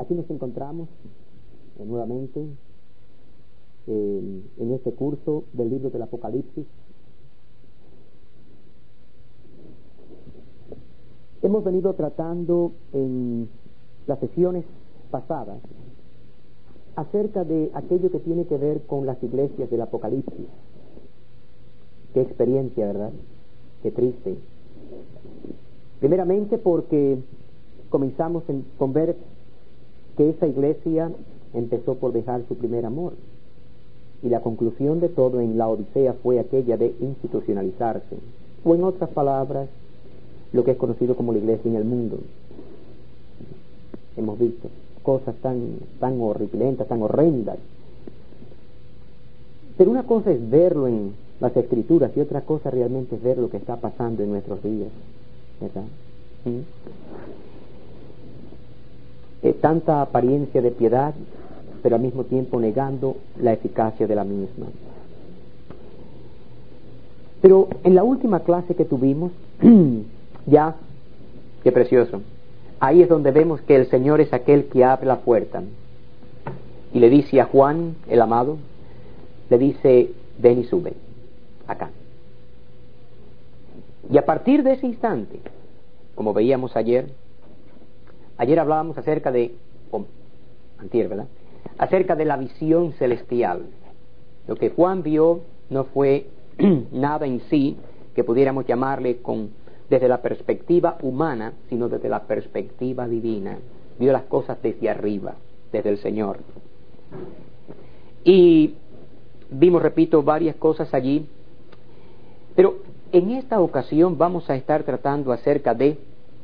Aquí nos encontramos nuevamente en este curso del libro del Apocalipsis. Hemos venido tratando en las sesiones pasadas acerca de aquello que tiene que ver con las iglesias del Apocalipsis. Qué experiencia, ¿verdad? Qué triste. Primeramente porque comenzamos con ver que esa iglesia empezó por dejar su primer amor, y la conclusión de todo en la Odisea fue aquella de institucionalizarse, o en otras palabras, lo que es conocido como la iglesia en el mundo. Hemos visto cosas tan horripilentas, tan horrendas, pero una cosa es verlo en las Escrituras y otra cosa realmente es ver lo que está pasando en nuestros días, ¿verdad? Tanta apariencia de piedad, pero al mismo tiempo negando la eficacia de la misma. Pero en la última clase que tuvimos, ya, qué precioso, ahí es donde vemos que el Señor es aquel que abre la puerta y le dice a Juan, el amado, le dice, ven y sube acá. Y a partir de ese instante, como veíamos ayer hablábamos acerca de, antier, ¿verdad?, acerca de la visión celestial. Lo que Juan vio no fue nada en sí que pudiéramos llamarle desde la perspectiva humana, sino desde la perspectiva divina. Vio las cosas desde arriba, desde el Señor. Y vimos, repito, varias cosas allí, pero en esta ocasión vamos a estar tratando acerca de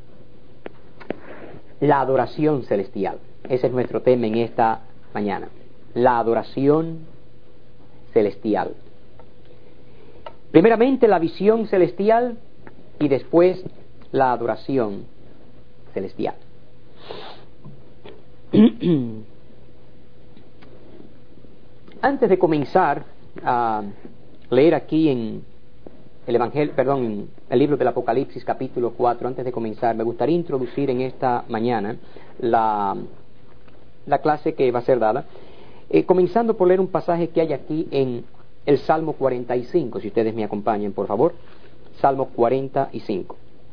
la adoración celestial. Ese es nuestro tema en esta mañana, la adoración celestial. Primeramente la visión celestial y después la adoración celestial. Antes de comenzar a leer aquí en el Evangelio, en el libro del Apocalipsis capítulo 4, antes de comenzar, me gustaría introducir en esta mañana la clase que va a ser dada, comenzando por leer un pasaje que hay aquí en el Salmo 45, si ustedes me acompañan, por favor. Salmo 45.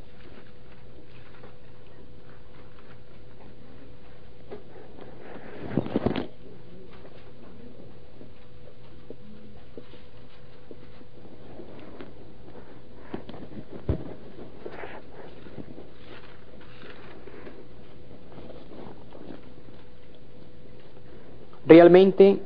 Realmente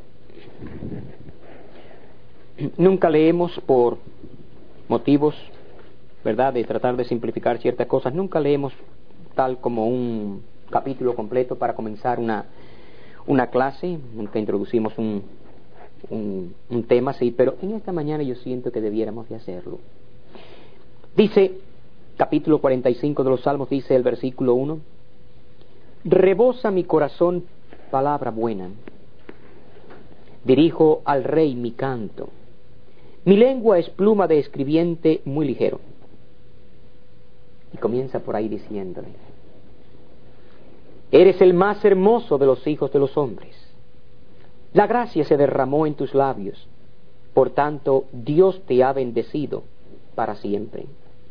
nunca leemos por motivos, ¿verdad?, de tratar de simplificar ciertas cosas, nunca leemos tal como un capítulo completo para comenzar una clase, nunca introducimos un tema así, pero en esta mañana yo siento que debiéramos de hacerlo. Dice, capítulo 45 de los Salmos, dice el versículo 1, rebosa mi corazón palabra buena, dirijo al Rey mi canto. Mi lengua es pluma de escribiente muy ligero. Y comienza por ahí diciéndole, eres el más hermoso de los hijos de los hombres. La gracia se derramó en tus labios. Por tanto, Dios te ha bendecido para siempre.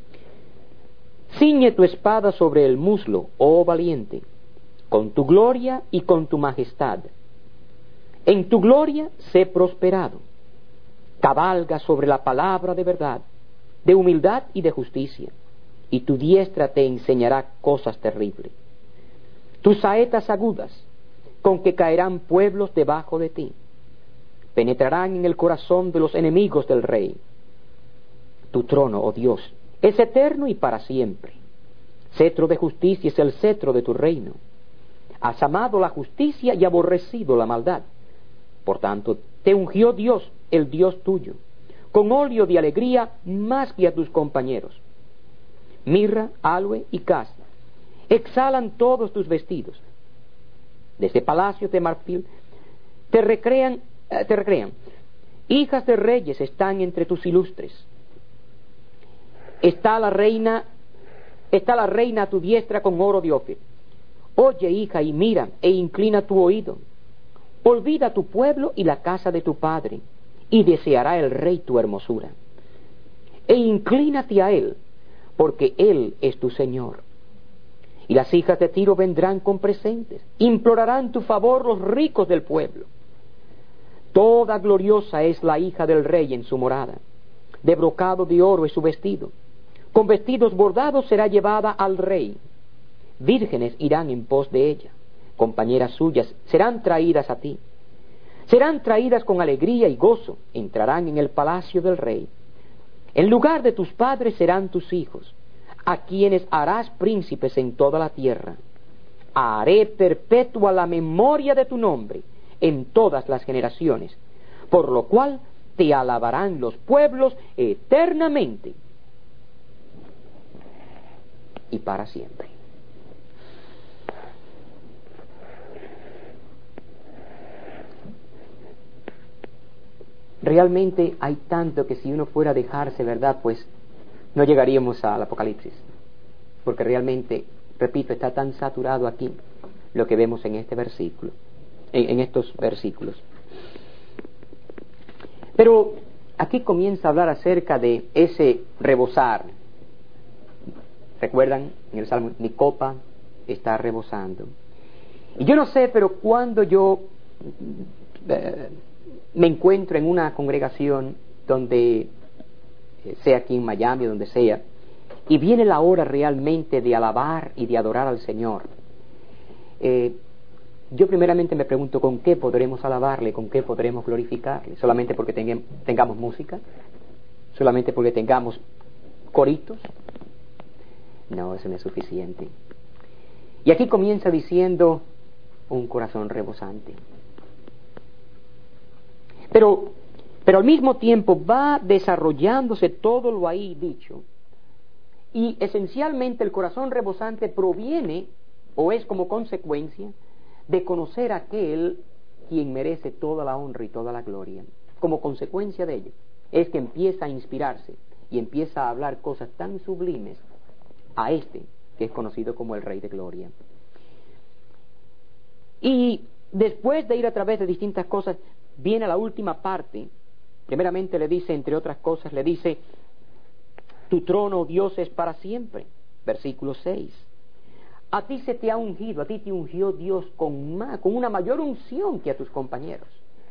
Ciñe tu espada sobre el muslo, oh valiente, con tu gloria y con tu majestad. En tu gloria sé prosperado. Cabalga sobre la palabra de verdad, de humildad y de justicia, y tu diestra te enseñará cosas terribles. Tus saetas agudas, con que caerán pueblos debajo de ti, penetrarán en el corazón de los enemigos del Rey. Tu trono, oh Dios, es eterno y para siempre. Cetro de justicia es el cetro de tu reino. Has amado la justicia y aborrecido la maldad. Por tanto, te ungió Dios, el Dios tuyo, con óleo de alegría más que a tus compañeros. Mirra, aloe y casna exhalan todos tus vestidos. Desde palacios de marfil te recrean. Hijas de reyes están entre tus ilustres. Está la reina a tu diestra con oro de Ofir. Oye, hija, y mira, e inclina tu oído. Olvida tu pueblo y la casa de tu padre, y deseará el rey tu hermosura. E inclínate a él, porque él es tu Señor. Y las hijas de Tiro vendrán con presentes, implorarán tu favor los ricos del pueblo. Toda gloriosa es la hija del rey en su morada, de brocado de oro es su vestido, con vestidos bordados será llevada al rey. Vírgenes irán en pos de ella, compañeras suyas serán traídas a ti. Serán traídas con alegría y gozo, entrarán en el palacio del rey. En lugar de tus padres serán tus hijos, a quienes harás príncipes en toda la tierra. Haré perpetua la memoria de tu nombre en todas las generaciones, por lo cual te alabarán los pueblos eternamente y para siempre. Realmente hay tanto que si uno fuera a dejarse, ¿verdad?, pues no llegaríamos al Apocalipsis, porque realmente, repito, está tan saturado aquí lo que vemos en este versículo, en estos versículos. Pero aquí comienza a hablar acerca de ese rebosar. ¿Recuerdan? En el Salmo, mi copa está rebosando. Y yo no sé, pero cuando yo me encuentro en una congregación donde, sea aquí en Miami o donde sea, y viene la hora realmente de alabar y de adorar al Señor, yo primeramente me pregunto con qué podremos alabarle, con qué podremos glorificarle. ¿Solamente porque tengamos música? ¿Solamente porque tengamos coritos? No, eso no es suficiente. Y aquí comienza diciendo un corazón rebosante. Pero al mismo tiempo va desarrollándose todo lo ahí dicho. Y esencialmente el corazón rebosante proviene, o es como consecuencia, de conocer a aquel quien merece toda la honra y toda la gloria. Como consecuencia de ello, es que empieza a inspirarse y empieza a hablar cosas tan sublimes a este que es conocido como el Rey de Gloria. Y después de ir a través de distintas cosas, viene a la última parte. Primeramente le dice, entre otras cosas, le dice, tu trono, Dios, es para siempre. Versículo 6. A ti se te ha ungido, a ti te ungió Dios con una mayor unción que a tus compañeros.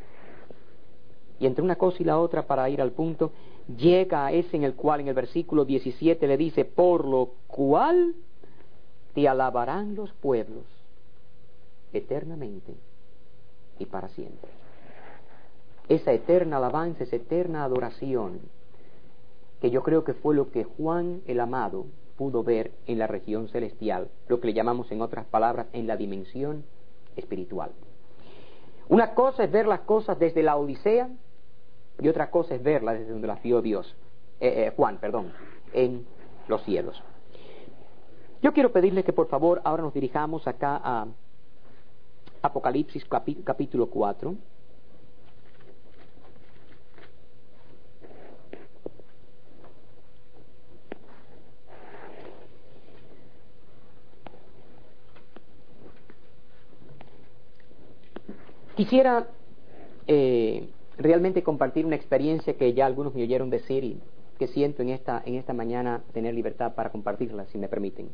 Y entre una cosa y la otra, para ir al punto, llega a ese en el cual en el versículo 17 le dice, por lo cual te alabarán los pueblos eternamente y para siempre. Esa eterna alabanza, esa eterna adoración, que yo creo que fue lo que Juan el Amado pudo ver en la región celestial, lo que le llamamos en otras palabras en la dimensión espiritual. Una cosa es ver las cosas desde la Odisea y otra cosa es verlas desde donde las vio Juan, en los cielos. Yo quiero pedirle que por favor ahora nos dirijamos acá a Apocalipsis capítulo 4. Quisiera realmente compartir una experiencia que ya algunos me oyeron decir y que siento en esta mañana tener libertad para compartirla, si me permiten.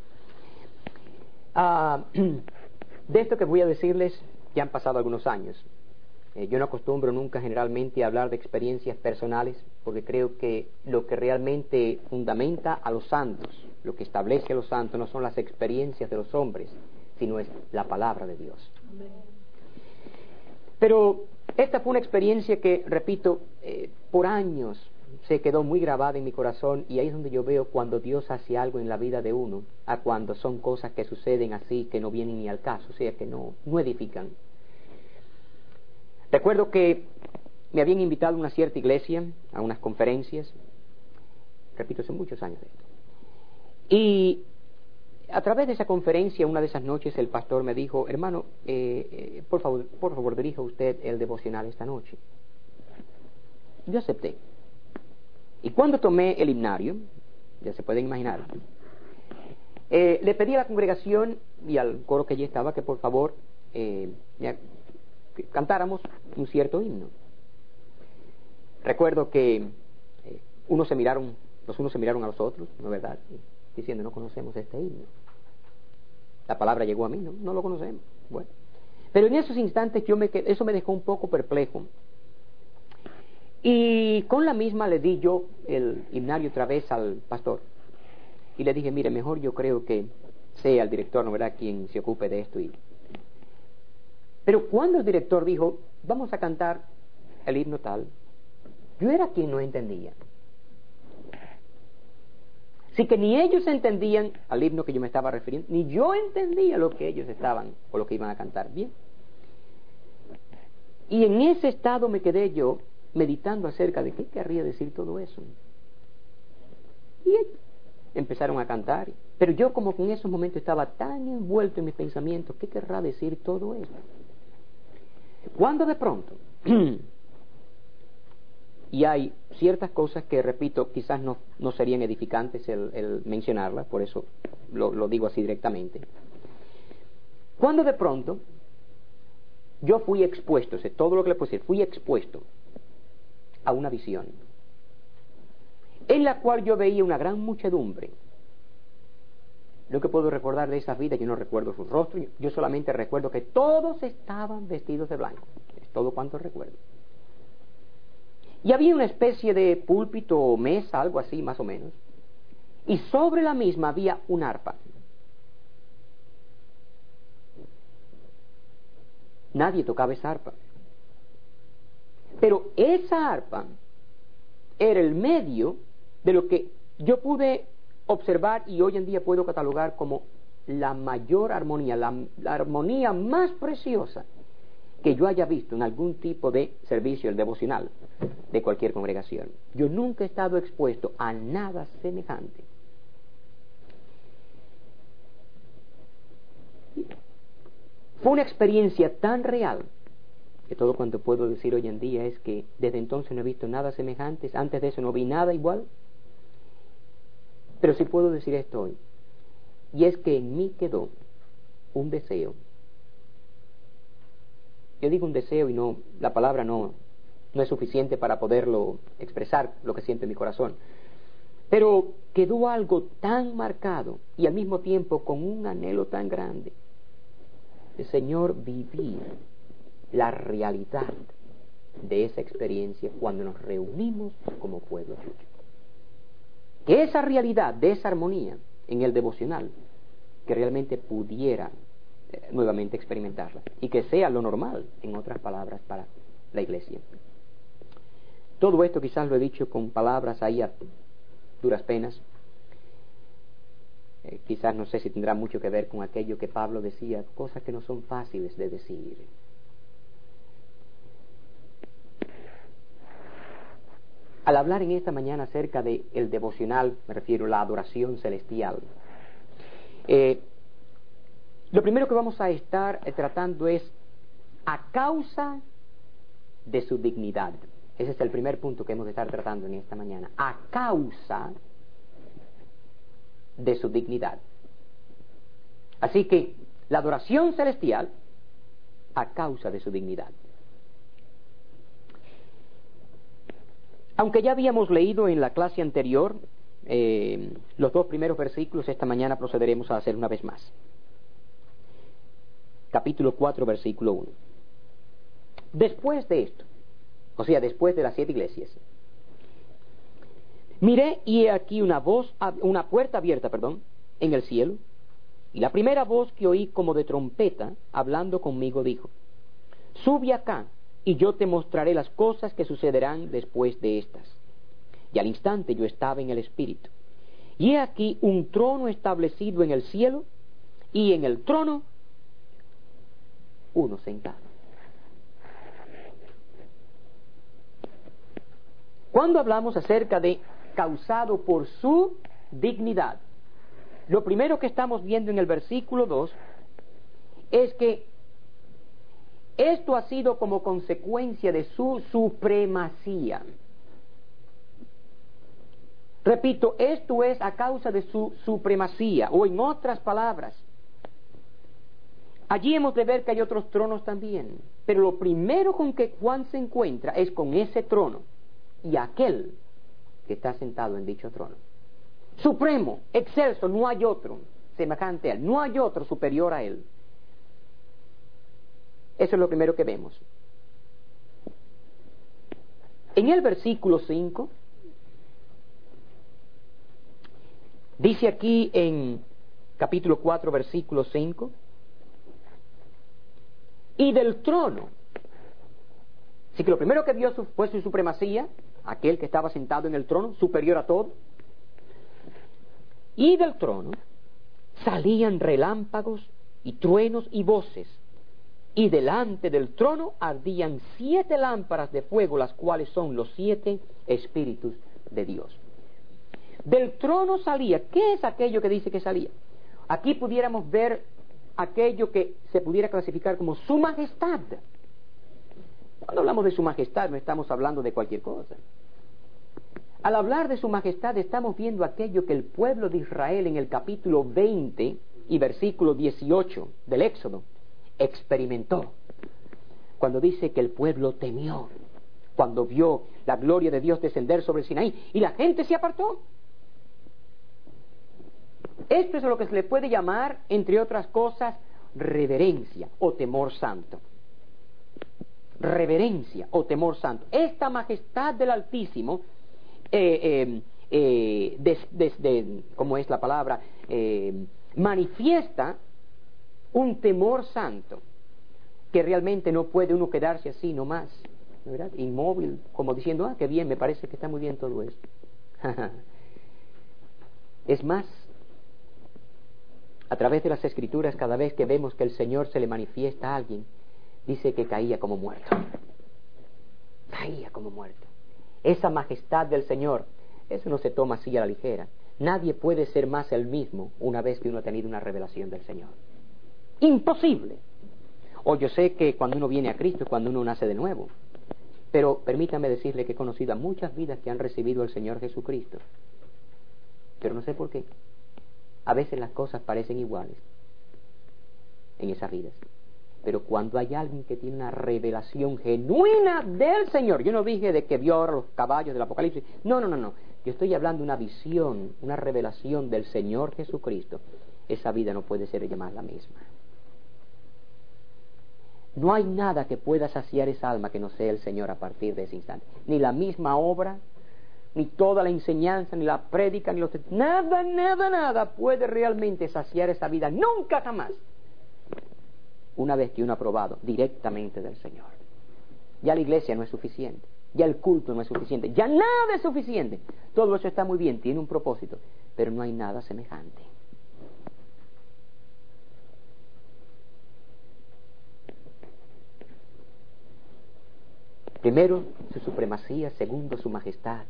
De esto que voy a decirles ya han pasado algunos años. Yo no acostumbro nunca generalmente a hablar de experiencias personales, porque creo que lo que realmente fundamenta a los santos, lo que establece a los santos, no son las experiencias de los hombres, sino es la palabra de Dios. Amén. Pero esta fue una experiencia que, repito, por años se quedó muy grabada en mi corazón, y ahí es donde yo veo cuando Dios hace algo en la vida de uno, a cuando son cosas que suceden así, que no vienen ni al caso, o sea, que no edifican. Recuerdo que me habían invitado a una cierta iglesia, a unas conferencias, repito, hace muchos años de esto, y a través de esa conferencia, una de esas noches, el pastor me dijo, hermano, por favor, dirija usted el devocional esta noche. Yo acepté. Y cuando tomé el himnario, ya se pueden imaginar, Le pedí a la congregación y al coro que allí estaba que por favor que cantáramos un cierto himno. Recuerdo que los unos se miraron a los otros, ¿no es verdad? Diciendo, no conocemos este himno. La palabra llegó a mí, no lo conocemos. Bueno, pero en esos instantes eso me dejó un poco perplejo. Y con la misma le di yo el himnario otra vez al pastor. Y le dije, mire, mejor yo creo que sea el director, ¿no verdad?, quien se ocupe de esto. Pero cuando el director dijo, vamos a cantar el himno tal, yo era quien no entendía. Así que ni ellos entendían al himno que yo me estaba refiriendo, ni yo entendía lo que ellos estaban o lo que iban a cantar. Bien. Y en ese estado me quedé yo meditando acerca de qué querría decir todo eso. Y empezaron a cantar, pero yo como que en esos momentos estaba tan envuelto en mis pensamientos, ¿qué querrá decir todo esto? Cuando de pronto, y hay ciertas cosas que, repito, quizás no serían edificantes el mencionarlas, por eso lo digo así directamente. Cuando de pronto yo fui expuesto, todo lo que le puedo decir, fui expuesto a una visión en la cual yo veía una gran muchedumbre. Lo que puedo recordar de esa vida, yo no recuerdo sus rostros, yo solamente recuerdo que todos estaban vestidos de blanco. Es todo cuanto recuerdo. Y había una especie de púlpito o mesa, algo así más o menos, y sobre la misma había un arpa. Nadie tocaba esa arpa. Pero esa arpa era el medio de lo que yo pude observar y hoy en día puedo catalogar como la mayor armonía, la armonía más preciosa que yo haya visto en algún tipo de servicio, el devocional de cualquier congregación. Yo nunca he estado expuesto a nada semejante. Fue una experiencia tan real que todo cuanto puedo decir hoy en día es que desde entonces no he visto nada semejante, antes de eso no vi nada igual. Pero sí puedo decir esto hoy, y es que en mí quedó un deseo. Yo digo un deseo y la palabra no es suficiente para poderlo expresar, lo que siento en mi corazón. Pero quedó algo tan marcado y al mismo tiempo con un anhelo tan grande de, Señor, vivir la realidad de esa experiencia cuando nos reunimos como pueblo tuyo. Que esa realidad de esa armonía en el devocional, que realmente pudiera nuevamente experimentarla y que sea lo normal, en otras palabras, para la iglesia. Todo esto quizás lo he dicho con palabras ahí a duras penas. Quizás no sé si tendrá mucho que ver con aquello que Pablo decía, cosas que no son fáciles de decir. Al hablar en esta mañana acerca de el devocional, me refiero a la adoración celestial, lo primero que vamos a estar tratando es a causa de su dignidad. Ese es el primer punto que hemos de estar tratando en esta mañana. A causa de su dignidad. Así que la adoración celestial a causa de su dignidad. Aunque ya habíamos leído en la clase anterior los dos primeros versículos, esta mañana procederemos a hacer una vez más. Capítulo 4, versículo 1. Después de esto, o sea, después de las 7 iglesias, miré y he aquí una puerta abierta, en el cielo, y la primera voz que oí como de trompeta, hablando conmigo, dijo: sube acá, y yo te mostraré las cosas que sucederán después de estas. Y al instante yo estaba en el Espíritu, y he aquí un trono establecido en el cielo, y en el trono uno sentado. Cuando hablamos acerca de causado por su dignidad, lo primero que estamos viendo en el versículo 2 es que esto ha sido como consecuencia de su supremacía. Repito, esto es a causa de su supremacía, o en otras palabras, allí hemos de ver que hay otros tronos también, pero lo primero con que Juan se encuentra es con ese trono y aquel que está sentado en dicho trono. Supremo, excelso, no hay otro semejante a él, no hay otro superior a él. Eso es lo primero que vemos. En el versículo 5, dice aquí en capítulo 4, versículo 5, y del trono. Así que lo primero que vio fue su supremacía, aquel que estaba sentado en el trono, superior a todo. Y del trono salían relámpagos y truenos y voces, y delante del trono ardían 7 lámparas de fuego, las cuales son los 7 espíritus de Dios. Del trono salía. ¿Qué es aquello que dice que salía? Aquí pudiéramos ver aquello que se pudiera clasificar como su majestad. Cuando hablamos de su majestad no estamos hablando de cualquier cosa. Al hablar de su majestad estamos viendo aquello que el pueblo de Israel en el capítulo 20 y versículo 18 del Éxodo experimentó. Cuando dice que el pueblo temió, cuando vio la gloria de Dios descender sobre el Sinaí y la gente se apartó. Esto es lo que se le puede llamar, entre otras cosas, reverencia o temor santo. Reverencia o temor santo. Esta majestad del Altísimo, ¿cómo es la palabra? Manifiesta un temor santo que realmente no puede uno quedarse así nomás, ¿verdad? Inmóvil, como diciendo, qué bien, me parece que está muy bien todo esto. Es más, a través de las Escrituras, cada vez que vemos que el Señor se le manifiesta a alguien, dice que caía como muerto. Caía como muerto. Esa majestad del Señor, eso no se toma así a la ligera. Nadie puede ser más el mismo una vez que uno ha tenido una revelación del Señor. Imposible. O yo sé que cuando uno viene a Cristo es cuando uno nace de nuevo. Pero permítame decirle que he conocido a muchas vidas que han recibido al Señor Jesucristo. Pero no sé por qué. A veces las cosas parecen iguales en esas vidas. Pero cuando hay alguien que tiene una revelación genuina del Señor, yo no dije de que vio ahora los caballos del Apocalipsis, no. Yo estoy hablando de una visión, una revelación del Señor Jesucristo. Esa vida no puede ser llamada la misma. No hay nada que pueda saciar esa alma que no sea el Señor a partir de ese instante. Ni la misma obra, ni toda la enseñanza, ni la prédica, ni los... Nada puede realmente saciar esa vida. Nunca jamás. Una vez que uno ha probado directamente del Señor. Ya la iglesia no es suficiente. Ya el culto no es suficiente. Ya nada es suficiente. Todo eso está muy bien, tiene un propósito. Pero no hay nada semejante. Primero, su supremacía. Segundo, su majestad.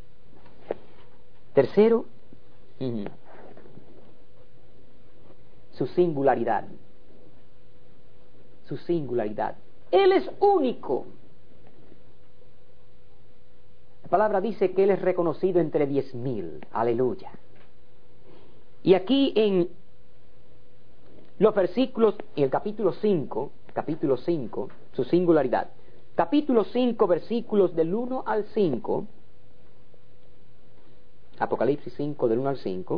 Tercero, su singularidad. Su singularidad. Él es único. La palabra dice que Él es reconocido entre 10,000. Aleluya. Y aquí en los versículos, en el capítulo 5, su singularidad. Capítulo 5, versículos del 1 al 5. Apocalipsis 5, del 1 al 5.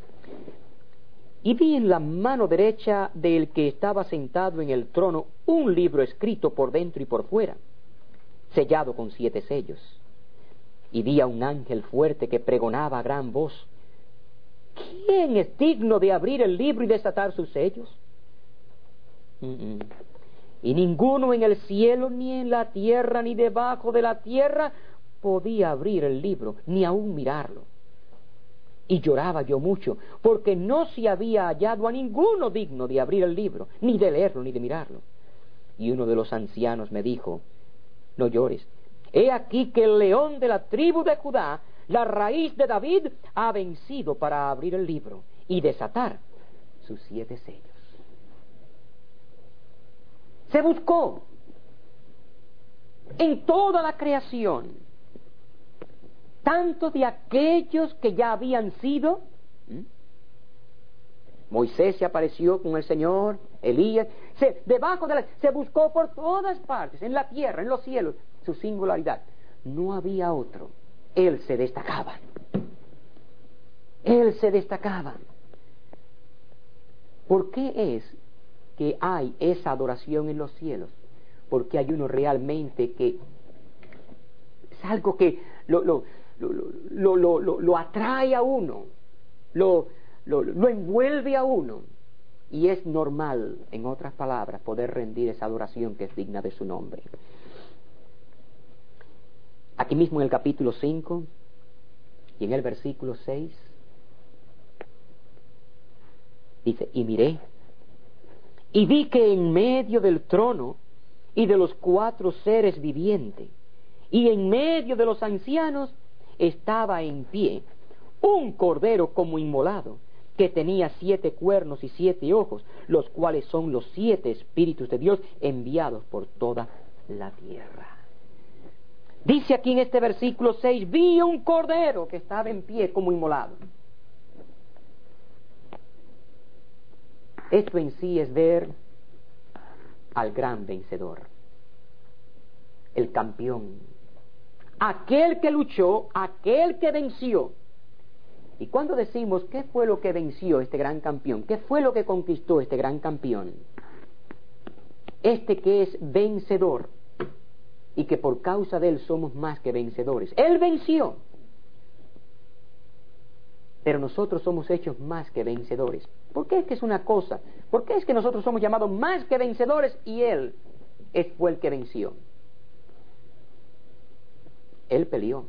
Y vi en la mano derecha del que estaba sentado en el trono un libro escrito por dentro y por fuera, sellado con 7 sellos. Y vi a un ángel fuerte que pregonaba a gran voz: ¿quién es digno de abrir el libro y desatar sus sellos? Y ninguno en el cielo, ni en la tierra, ni debajo de la tierra podía abrir el libro, ni aún mirarlo. Y lloraba yo mucho, porque no se había hallado a ninguno digno de abrir el libro, ni de leerlo, ni de mirarlo. Y uno de los ancianos me dijo: no llores, he aquí que el león de la tribu de Judá, la raíz de David, ha vencido para abrir el libro y desatar sus 7 sellos. Se buscó en toda la creación tanto de aquellos que ya habían sido. Moisés se apareció con el Señor, Elías, se buscó por todas partes, en la tierra, en los cielos, su singularidad. No había otro. Él se destacaba. Él se destacaba. ¿Por qué es que hay esa adoración en los cielos? Porque hay uno realmente que es algo que lo atrae a uno, lo envuelve a uno, y es normal, en otras palabras, poder rendir esa adoración que es digna de su nombre. Aquí mismo en el capítulo 5 y en el versículo 6 dice: y miré y vi que en medio del trono y de los 4 seres vivientes y en medio de los ancianos estaba en pie un cordero como inmolado, que tenía 7 cuernos y 7 ojos, los cuales son los 7 espíritus de Dios enviados por toda la tierra. Dice aquí en este versículo 6, vi un cordero que estaba en pie como inmolado. Esto en sí es ver al gran vencedor, el campeón, aquel que luchó, aquel que venció. Y cuando decimos qué fue lo que venció este gran campeón, qué fue lo que conquistó este gran campeón, este que es vencedor y que por causa de él somos más que vencedores, él venció, pero nosotros somos hechos más que vencedores. ¿Por qué es que es una cosa? ¿Por qué es que nosotros somos llamados más que vencedores y él fue el que venció? Él peleó,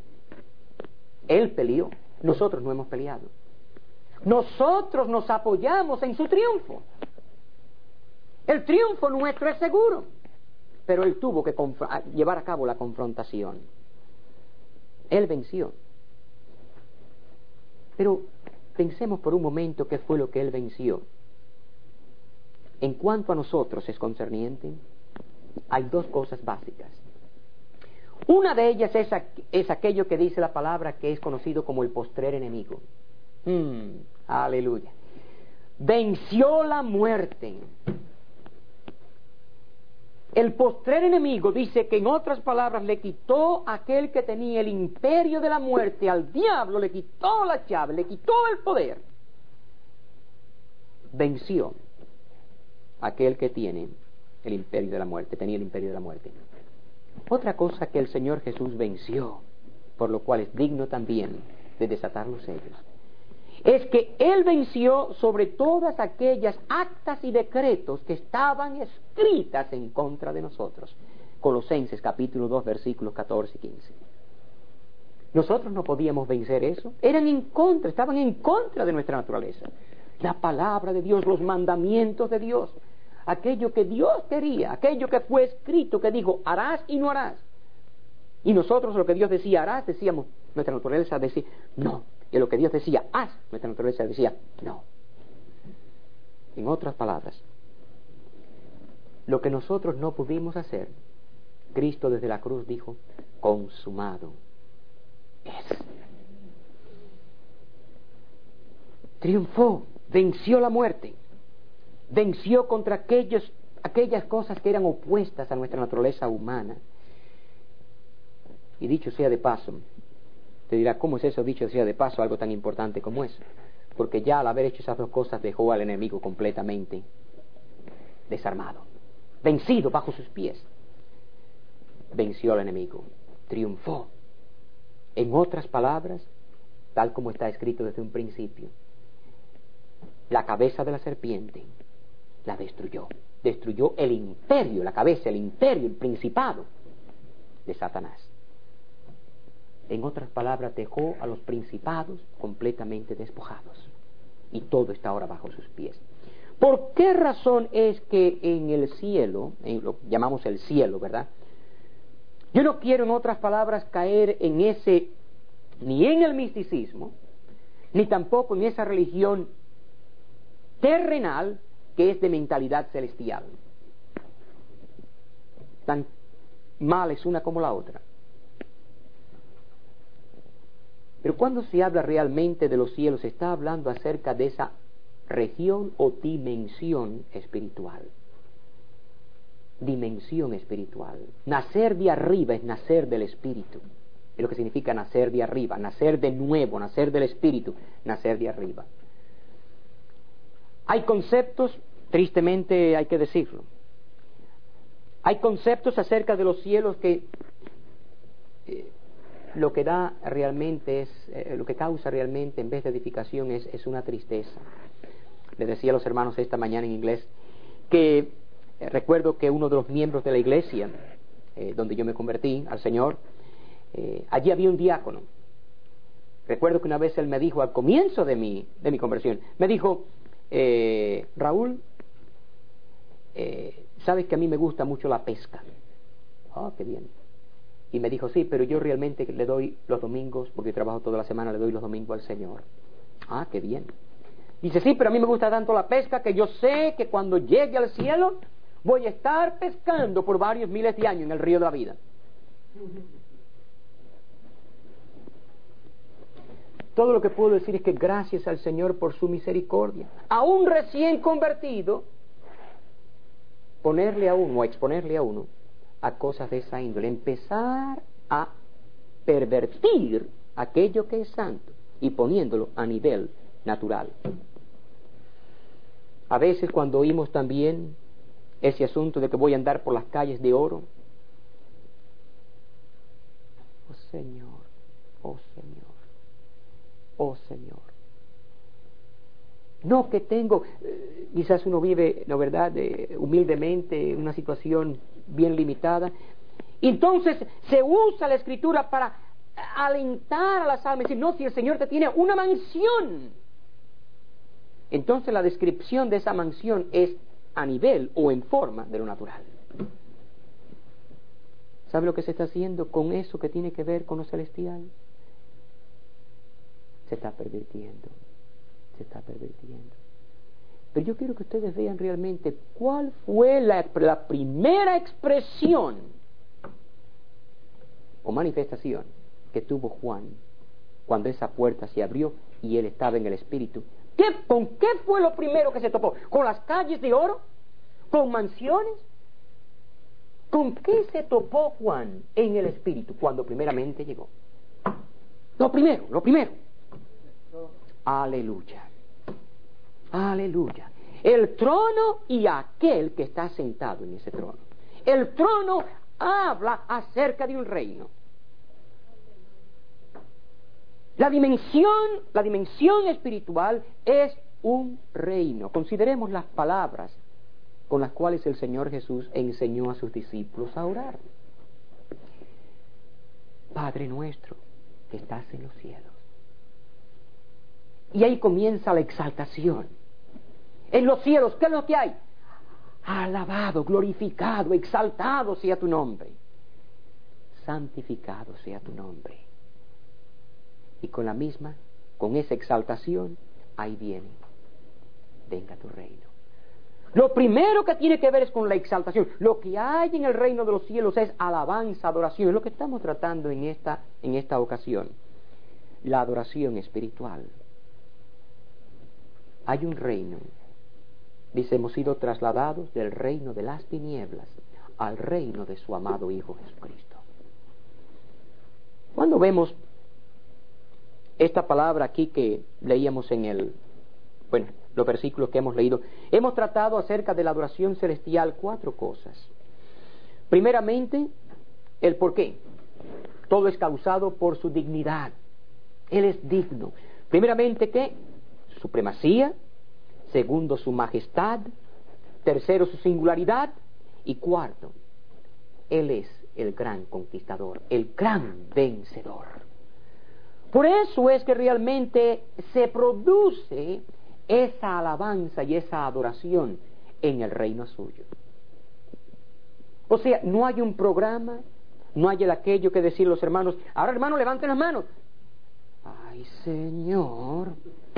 nosotros no hemos peleado. Nosotros nos apoyamos en su triunfo. El triunfo nuestro es seguro, pero él tuvo que llevar a cabo la confrontación. Él venció. Pero pensemos por un momento qué fue lo que él venció. En cuanto a nosotros es concerniente, hay 2 cosas básicas. Una de ellas es aquello que dice la palabra, que es conocido como el postrer enemigo. Aleluya. Venció la muerte. El postrer enemigo dice que, en otras palabras, le quitó a aquel que tenía el imperio de la muerte, al diablo, le quitó la llave, le quitó el poder. Venció a aquel que tiene el imperio de la muerte, tenía el imperio de la muerte. Otra cosa que el Señor Jesús venció, por lo cual es digno también de desatar los sellos, es que Él venció sobre todas aquellas actas y decretos que estaban escritas en contra de nosotros. Colosenses capítulo 2 versículos 14 y 15. Nosotros no podíamos vencer eso. Estaban en contra de nuestra naturaleza. La palabra de Dios, los mandamientos de Dios, aquello que Dios quería, aquello que fue escrito, que dijo, harás y no harás. Y nosotros lo que Dios decía, harás, decíamos, nuestra naturaleza decía, no. Y lo que Dios decía, haz, nuestra naturaleza decía, no. En otras palabras, lo que nosotros no pudimos hacer, Cristo desde la cruz dijo, consumado es. Triunfó, venció la muerte, venció contra aquellas cosas que eran opuestas a nuestra naturaleza humana. Y dicho sea de paso, te dirá, ¿cómo es eso, dicho sea de paso, algo tan importante como eso? Porque ya al haber hecho esas 2 cosas dejó al enemigo completamente desarmado, vencido bajo sus pies. Venció al enemigo, triunfó. En otras palabras, tal como está escrito desde un principio, la cabeza de la serpiente la destruyó. Destruyó el imperio, la cabeza, el imperio, el principado de Satanás. En otras palabras, dejó a los principados completamente despojados. Y todo está ahora bajo sus pies. ¿Por qué razón es que en el cielo, lo llamamos el cielo, ¿verdad? Yo no quiero, en otras palabras, caer en ni en el misticismo, ni tampoco en esa religión terrenal que es de mentalidad celestial. Tan mal es una como la otra. Pero cuando se habla realmente de los cielos, se está hablando acerca de esa región o dimensión espiritual. Dimensión espiritual. Nacer de arriba es nacer del Espíritu. Es lo que significa nacer de arriba, nacer de nuevo, nacer del Espíritu, nacer de arriba. Hay conceptos, tristemente hay que decirlo, hay conceptos acerca de los cielos que lo que da realmente es, lo que causa realmente en vez de edificación es una tristeza. Le decía a los hermanos esta mañana en inglés que recuerdo que uno de los miembros de la iglesia donde yo me convertí al Señor, allí había un diácono. Recuerdo que una vez él me dijo al comienzo de mi conversión, me dijo, Raúl, sabes que a mí me gusta mucho la pesca. Ah, qué bien. Y me dijo, sí, pero yo realmente le doy los domingos, porque trabajo toda la semana, le doy los domingos al Señor. Ah, qué bien. Dice, sí, pero a mí me gusta tanto la pesca que yo sé que cuando llegue al cielo voy a estar pescando por varios miles de años en el río de la vida. Todo lo que puedo decir es que gracias al Señor por su misericordia, a un recién convertido, ponerle a uno, o exponerle a uno a cosas de esa índole, empezar a pervertir aquello que es santo y poniéndolo a nivel natural. A veces cuando oímos también ese asunto de que voy a andar por las calles de oro, oh Señor, oh Señor, oh Señor. No que tengo, quizás uno vive, la verdad, humildemente, en una situación bien limitada. Entonces se usa la Escritura para alentar a las almas, decir, no, si el Señor te tiene una mansión. Entonces la descripción de esa mansión es a nivel o en forma de lo natural. ¿Sabe lo que se está haciendo con eso que tiene que ver con lo celestial? Se está pervirtiendo. Se está pervirtiendo. Pero yo quiero que ustedes vean realmente cuál fue la primera expresión o manifestación que tuvo Juan cuando esa puerta se abrió y él estaba en el Espíritu. ¿Con qué fue lo primero que se topó? ¿Con las calles de oro? ¿Con mansiones? ¿Con qué se topó Juan en el Espíritu cuando primeramente llegó? Lo primero. Aleluya. Aleluya. El trono y aquel que está sentado en ese trono. El trono habla acerca de un reino. La dimensión espiritual es un reino. Consideremos las palabras con las cuales el Señor Jesús enseñó a sus discípulos a orar. Padre nuestro que estás en los cielos. Y ahí comienza la exaltación. En los cielos, ¿qué es lo que hay? Alabado, glorificado, exaltado sea tu nombre. Santificado sea tu nombre. Y con esa exaltación, ahí viene, venga tu reino. Lo primero que tiene que ver es con la exaltación. Lo que hay en el reino de los cielos es alabanza, adoración. Es lo que estamos tratando en esta ocasión. La adoración espiritual. Hay un reino. Dice, hemos sido trasladados del reino de las tinieblas al reino de su amado Hijo Jesucristo. Cuando vemos esta palabra aquí que leíamos los versículos que hemos leído, hemos tratado acerca de la adoración celestial 4 cosas. Primeramente, el por qué. Todo es causado por su dignidad. Él es digno. Primeramente, ¿qué? Supremacía. Segundo, su majestad. Tercero, su singularidad. Y cuarto, Él es el gran conquistador, el gran vencedor. Por eso es que realmente se produce esa alabanza y esa adoración en el reino suyo. O sea, no hay un programa, no hay aquello que decir los hermanos, ahora hermanos levanten las manos. Ay Señor.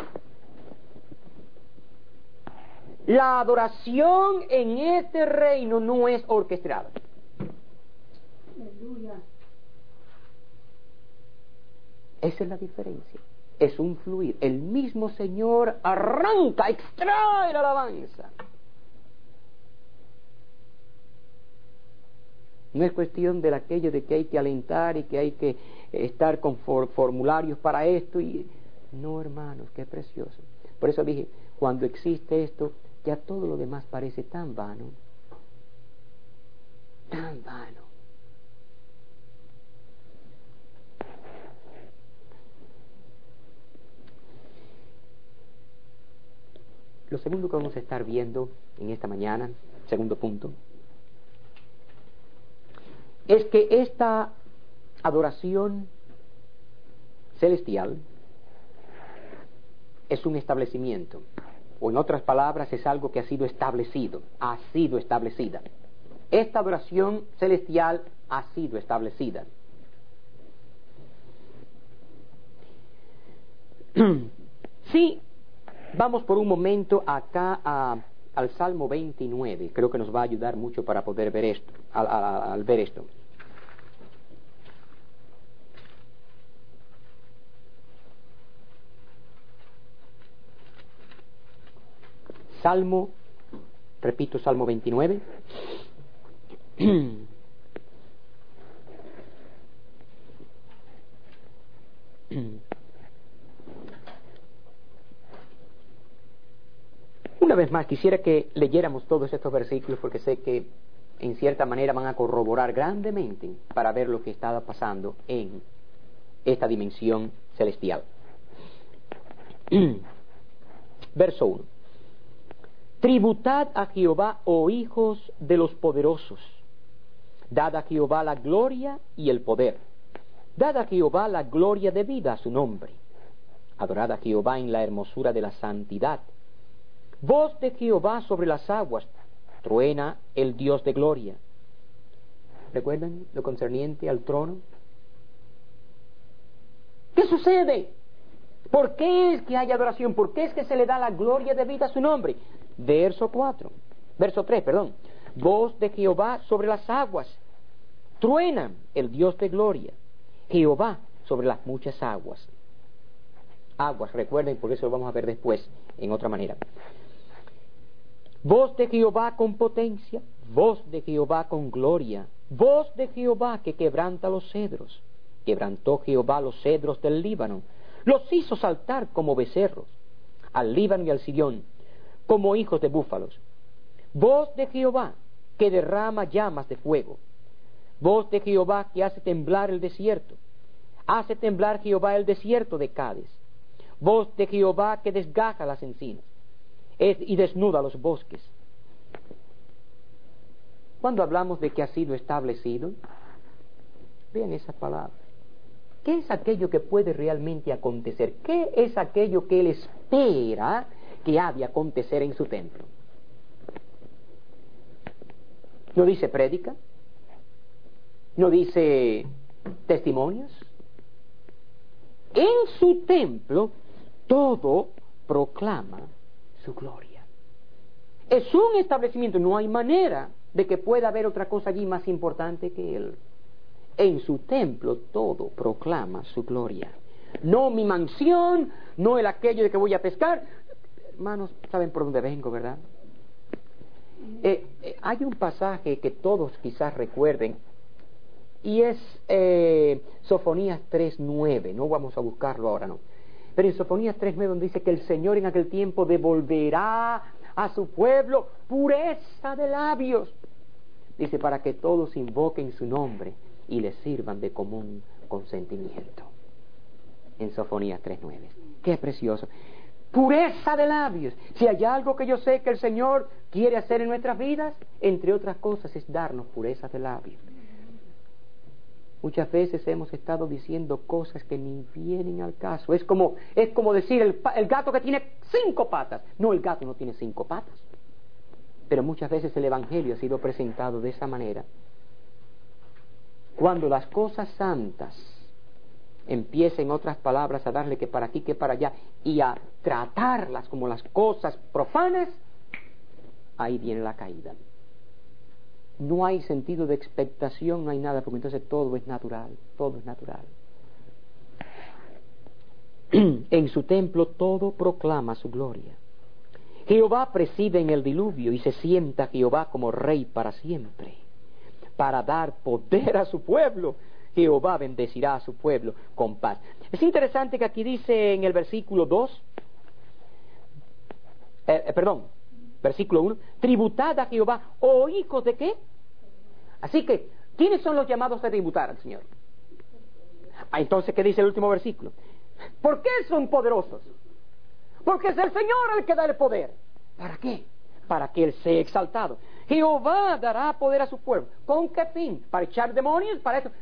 La adoración en este reino no es orquestada. Esa es la diferencia. Es un fluir. El mismo Señor arranca, extrae la alabanza. No es cuestión de aquello de que hay que alentar y que hay que estar con formularios para esto. No, hermanos, qué precioso. Por eso dije, cuando existe esto, ya todo lo demás parece tan vano. Tan vano. Lo segundo que vamos a estar viendo en esta mañana, segundo punto, es que esta adoración celestial es un establecimiento, o en otras palabras, es algo que ha sido establecido, ha sido establecida. Esta adoración celestial ha sido establecida. Sí. Vamos por un momento acá al Salmo 29. Creo que nos va a ayudar mucho para poder ver esto, al ver esto. Salmo 29. Una vez más, quisiera que leyéramos todos estos versículos porque sé que en cierta manera van a corroborar grandemente para ver lo que está pasando en esta dimensión celestial. Verso 1. Tributad a Jehová, oh hijos de los poderosos. Dad a Jehová la gloria y el poder. Dad a Jehová la gloria debida a su nombre. Adorad a Jehová en la hermosura de la santidad. Voz de Jehová sobre las aguas, truena el Dios de gloria. ¿Recuerdan lo concerniente al trono? ¿Qué sucede? ¿Por qué es que hay adoración? ¿Por qué es que se le da la gloria debida a su nombre? Verso 3, perdón. Voz de Jehová sobre las aguas, truena el Dios de gloria. Jehová sobre las muchas aguas. Aguas, recuerden, por eso lo vamos a ver después, en otra manera. Voz de Jehová con potencia, voz de Jehová con gloria, voz de Jehová que quebranta los cedros. Quebrantó Jehová los cedros del Líbano, los hizo saltar como becerros, al Líbano y al Sirión, como hijos de búfalos. Voz de Jehová que derrama llamas de fuego, voz de Jehová que hace temblar el desierto, hace temblar Jehová el desierto de Cádiz, voz de Jehová que desgaja las encinas y desnuda los bosques. Cuando hablamos de que ha sido establecido, vean esas palabras. ¿Qué es aquello que puede realmente acontecer? ¿Qué es aquello que Él espera que ha de acontecer en su templo? ¿No dice prédica? ¿No dice testimonios? En su templo todo proclama su gloria. Es un establecimiento, no hay manera de que pueda haber otra cosa allí más importante que Él. En su templo todo proclama su gloria. No mi mansión, no el aquello de que voy a pescar. Hermanos, saben por dónde vengo, ¿verdad? Hay un pasaje que todos quizás recuerden, y es Sofonías 3:9. No vamos a buscarlo ahora, no. Pero en Sofonías 3:9 donde dice que el Señor en aquel tiempo devolverá a su pueblo pureza de labios. Dice, para que todos invoquen su nombre y le sirvan de común consentimiento. En Sofonías 3:9. Qué precioso. Pureza de labios. Si hay algo que yo sé que el Señor quiere hacer en nuestras vidas, entre otras cosas, es darnos pureza de labios. Muchas veces hemos estado diciendo cosas que ni vienen al caso. Es como decir el gato que tiene 5 patas. No, el gato no tiene 5 patas. Pero muchas veces el Evangelio ha sido presentado de esa manera. Cuando las cosas santas empiecen, en otras palabras, a darle que para aquí, que para allá, y a tratarlas como las cosas profanas, ahí viene la caída. No hay sentido de expectación, no hay nada, porque entonces todo es natural, todo es natural. En su templo todo proclama su gloria. Jehová preside en el diluvio y se sienta Jehová como rey para siempre. Para dar poder a su pueblo, Jehová bendecirá a su pueblo con paz. Es interesante que aquí dice en el versículo 2, versículo 1, tributad a Jehová, oh hijos de qué. Así que, ¿quiénes son los llamados a tributar al Señor? Entonces, ¿qué dice el último versículo? ¿Por qué son poderosos? Porque es el Señor el que da el poder. ¿Para qué? Para que Él sea exaltado. Jehová dará poder a su pueblo. ¿Con qué fin? ¿Para echar demonios? ¿Para eso?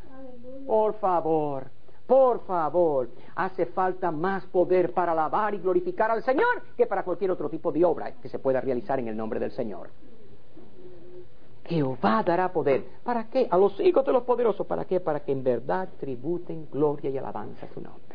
Por favor, hace falta más poder para alabar y glorificar al Señor que para cualquier otro tipo de obra que se pueda realizar en el nombre del Señor. Jehová dará poder. ¿Para qué? A los hijos de los poderosos. ¿Para qué? Para que en verdad tributen gloria y alabanza a su nombre.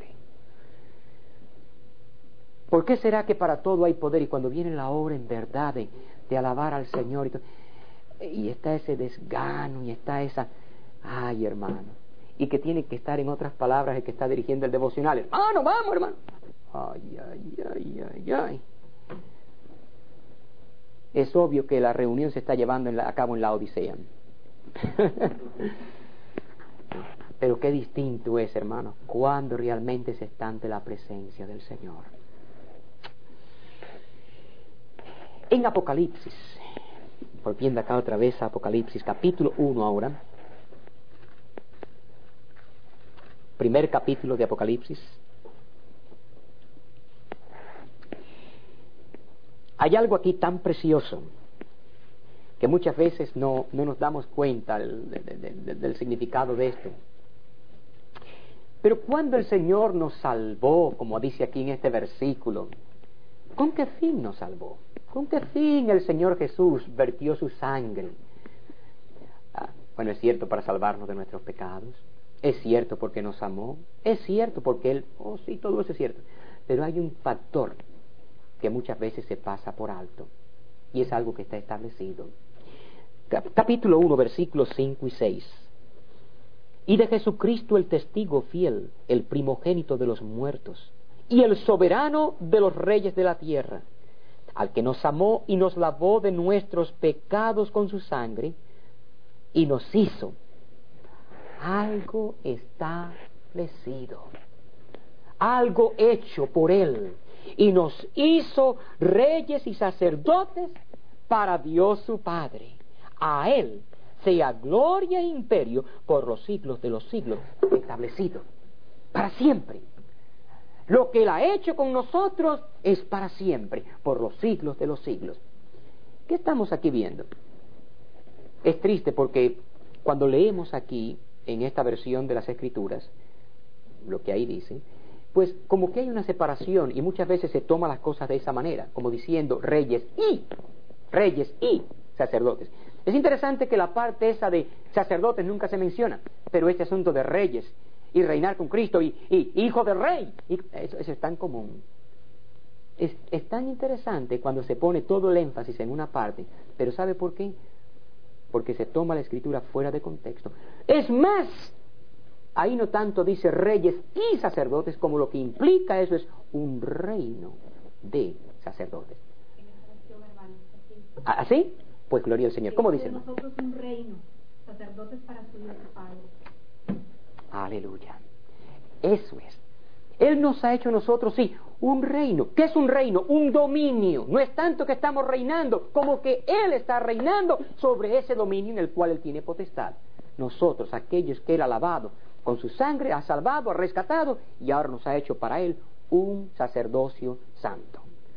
¿Por qué será que para todo hay poder y cuando viene la hora en verdad de alabar al Señor y está ese desgano y está esa... Ay, hermano. Y que tiene que estar, en otras palabras, el que está dirigiendo el devocional. Hermano, vamos, hermano. Ay. Es obvio que la reunión se está llevando a cabo en la Odisea. Pero qué distinto es, hermano, cuando realmente se está ante la presencia del Señor. En Apocalipsis, volviendo acá otra vez a Apocalipsis, capítulo 1 ahora. Primer capítulo de Apocalipsis. Hay algo aquí tan precioso que muchas veces no nos damos cuenta del significado de esto. Pero cuando el Señor nos salvó, como dice aquí en este versículo, ¿con qué fin nos salvó? ¿Con qué fin el Señor Jesús vertió su sangre? Bueno, es cierto, para salvarnos de nuestros pecados. Es cierto porque nos amó. Es cierto porque Él... Oh, sí, todo eso es cierto. Pero hay un factor que muchas veces se pasa por alto. Y es algo que está establecido. Capítulo 1, versículos 5 y 6. Y de Jesucristo el testigo fiel, el primogénito de los muertos, y el soberano de los reyes de la tierra, al que nos amó y nos lavó de nuestros pecados con su sangre, y nos hizo algo establecido, algo hecho por Él, y nos hizo reyes y sacerdotes para Dios su Padre. A Él sea gloria e imperio por los siglos de los siglos, establecido para siempre. Lo que Él ha hecho con nosotros es para siempre, por los siglos de los siglos. ¿Qué estamos aquí viendo? Es triste porque cuando leemos aquí, en esta versión de las Escrituras, lo que ahí dice, pues como que hay una separación y muchas veces se toma las cosas de esa manera, como diciendo reyes y sacerdotes. Es interesante que la parte esa de sacerdotes nunca se menciona, pero este asunto de reyes y reinar con Cristo y hijo del rey, eso es tan común. Es tan interesante cuando se pone todo el énfasis en una parte, pero ¿sabe por qué? Porque se toma la Escritura fuera de contexto. Es más, ahí no tanto dice reyes y sacerdotes, como lo que implica eso es un reino de sacerdotes. ¿Así? Pues gloria al Señor. ¿Cómo dice? Nosotros un reino, sacerdotes para su Dios y Padre. Aleluya. Eso es. Él nos ha hecho a nosotros, sí, un reino. ¿Qué es un reino? Un dominio. No es tanto que estamos reinando, como que Él está reinando sobre ese dominio en el cual Él tiene potestad. Nosotros, aquellos que Él ha lavado con su sangre, ha salvado, ha rescatado, y ahora nos ha hecho para Él un sacerdocio santo.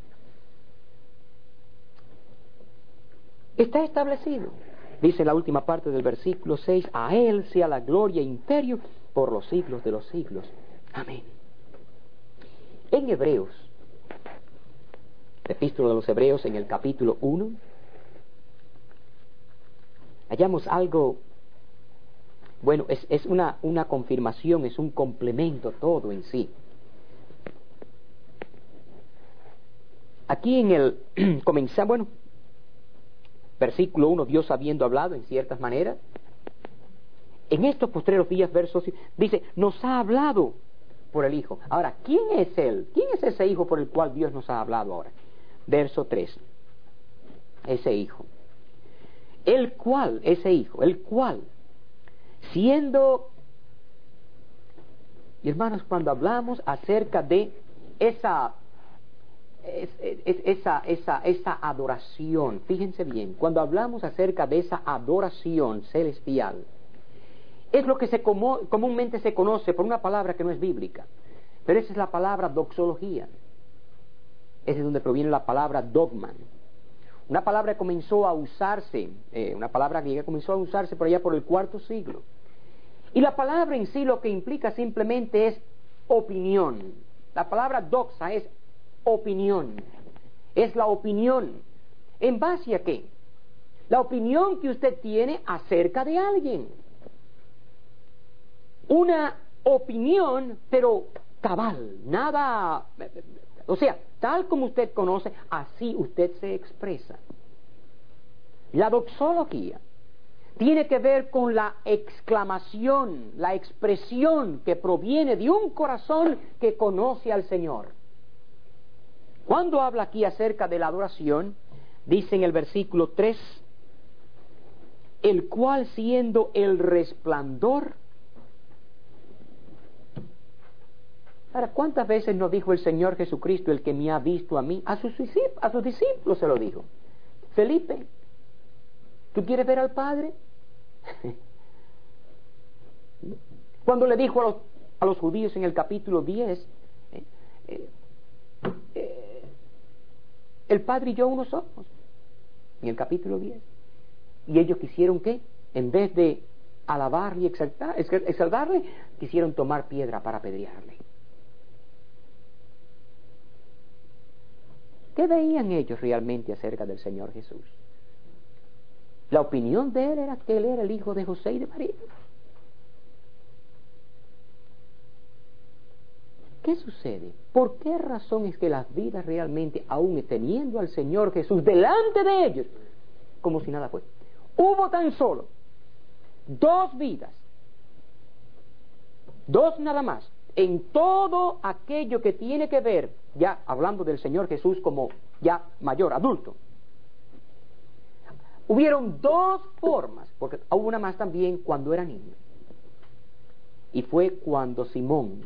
Está establecido. Dice la última parte del versículo 6, a Él sea la gloria e imperio por los siglos de los siglos. Amén. En Hebreos, la epístola de los Hebreos, en el capítulo 1, hallamos algo, bueno, es una confirmación, es un complemento todo en sí. Aquí en el versículo 1, Dios habiendo hablado en ciertas maneras, en estos postreros días, versos, dice, nos ha hablado por el Hijo. Ahora, ¿quién es Él? ¿Quién es ese Hijo por el cual Dios nos ha hablado ahora? Verso 3. Ese Hijo. Ese Hijo, el cual, siendo... Y hermanos, cuando hablamos acerca de esa adoración, fíjense bien, cuando hablamos acerca de esa adoración celestial, es lo que comúnmente se conoce por una palabra que no es bíblica, pero esa es la palabra doxología. Esa es donde proviene la palabra dogman. Una palabra que comenzó a usarse, una palabra griega comenzó a usarse por allá por el IV siglo. Y la palabra en sí lo que implica simplemente es opinión. La palabra doxa es opinión. Es la opinión. ¿En base a qué? La opinión que usted tiene acerca de alguien. Una opinión, pero cabal, nada... O sea, tal como usted conoce, así usted se expresa. La doxología tiene que ver con la exclamación, la expresión que proviene de un corazón que conoce al Señor. Cuando habla aquí acerca de la adoración, dice en el versículo 3, el cual siendo el resplandor. Ahora, ¿cuántas veces nos dijo el Señor Jesucristo, el que me ha visto a mí? A sus discípulos se lo dijo. Felipe, ¿tú quieres ver al Padre? Cuando le dijo a los judíos en el capítulo 10, el Padre y yo uno somos, en el capítulo 10. Y ellos quisieron ¿qué? En vez de alabarle y exaltarle, quisieron tomar piedra para apedrearle. ¿Qué veían ellos realmente acerca del Señor Jesús? La opinión de él era que él era el hijo de José y de María. ¿Qué sucede? ¿Por qué razón es que las vidas realmente, aún teniendo al Señor Jesús delante de ellos, como si nada fuera? Hubo tan solo 2 vidas, 2 nada más, en todo aquello que tiene que ver, ya hablando del Señor Jesús como ya mayor, adulto. Hubieron 2 formas, porque hubo una más también cuando era niño. Y fue cuando Simeón,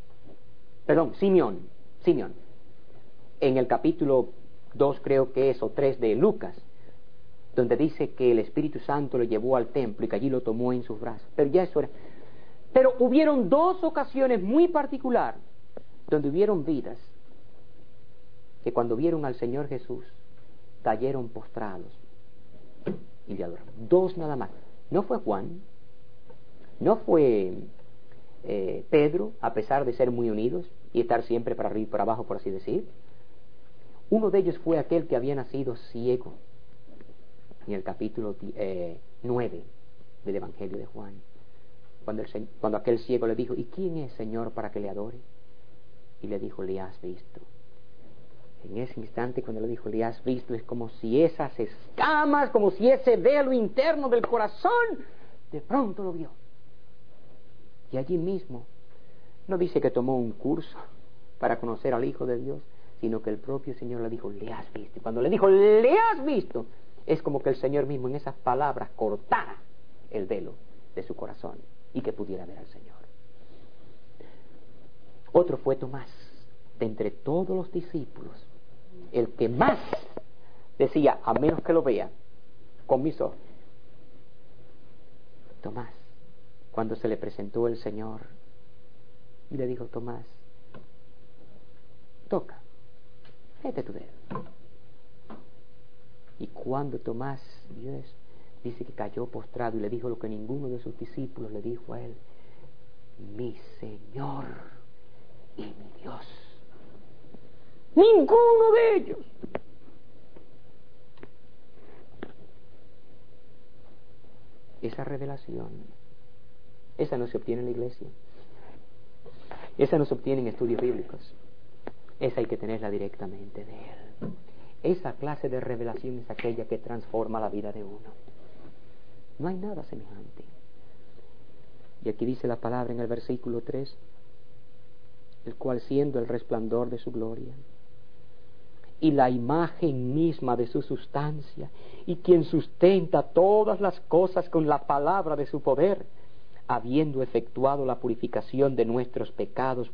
en el capítulo 2 creo que es, o 3 de Lucas, donde dice que el Espíritu Santo lo llevó al templo y que allí lo tomó en sus brazos. Pero ya eso era. Pero hubieron 2 ocasiones muy particulares donde hubieron vidas que cuando vieron al Señor Jesús cayeron postrados y le adoraron. 2 nada más. No fue Juan, no fue Pedro, a pesar de ser muy unidos y estar siempre para arriba y para abajo, por así decir. Uno de ellos fue aquel que había nacido ciego, en el capítulo 9 del Evangelio de Juan, cuando aquel ciego le dijo: ¿y quién es, Señor, para que le adore? Y le dijo: le has visto. En ese instante, cuando le dijo le has visto, es como si esas escamas, como si ese velo interno del corazón de pronto lo vio. Y allí mismo no dice que tomó un curso para conocer al Hijo de Dios, sino que el propio Señor le dijo le has visto. Y cuando le dijo le has visto, es como que el Señor mismo en esas palabras cortara el velo de su corazón y que pudiera ver al Señor. Otro fue Tomás, de entre todos los discípulos, el que más decía: a menos que lo vea con mis ojos. Tomás, cuando se le presentó el Señor y le dijo: Tomás, toca, mete tu dedo. Y cuando Tomás vio eso, dice que cayó postrado y le dijo lo que ninguno de sus discípulos le dijo a él: mi Señor y mi Dios. Ninguno de ellos. Esa revelación, esa no se obtiene en la iglesia, esa no se obtiene en estudios bíblicos, esa hay que tenerla directamente de Él. Esa clase de revelación es aquella que transforma la vida de uno. No hay nada semejante. Y aquí dice la palabra en el versículo 3: el cual siendo el resplandor de su gloria y la imagen misma de su sustancia, y quien sustenta todas las cosas con la palabra de su poder, habiendo efectuado la purificación de nuestros pecados.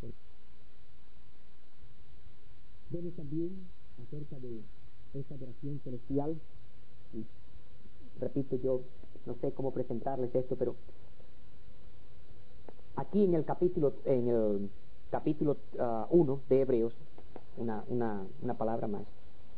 Vemos también acerca de esta adoración celestial, y repito, yo no sé cómo presentarles esto, pero aquí en el capítulo 1 de Hebreos, una palabra más.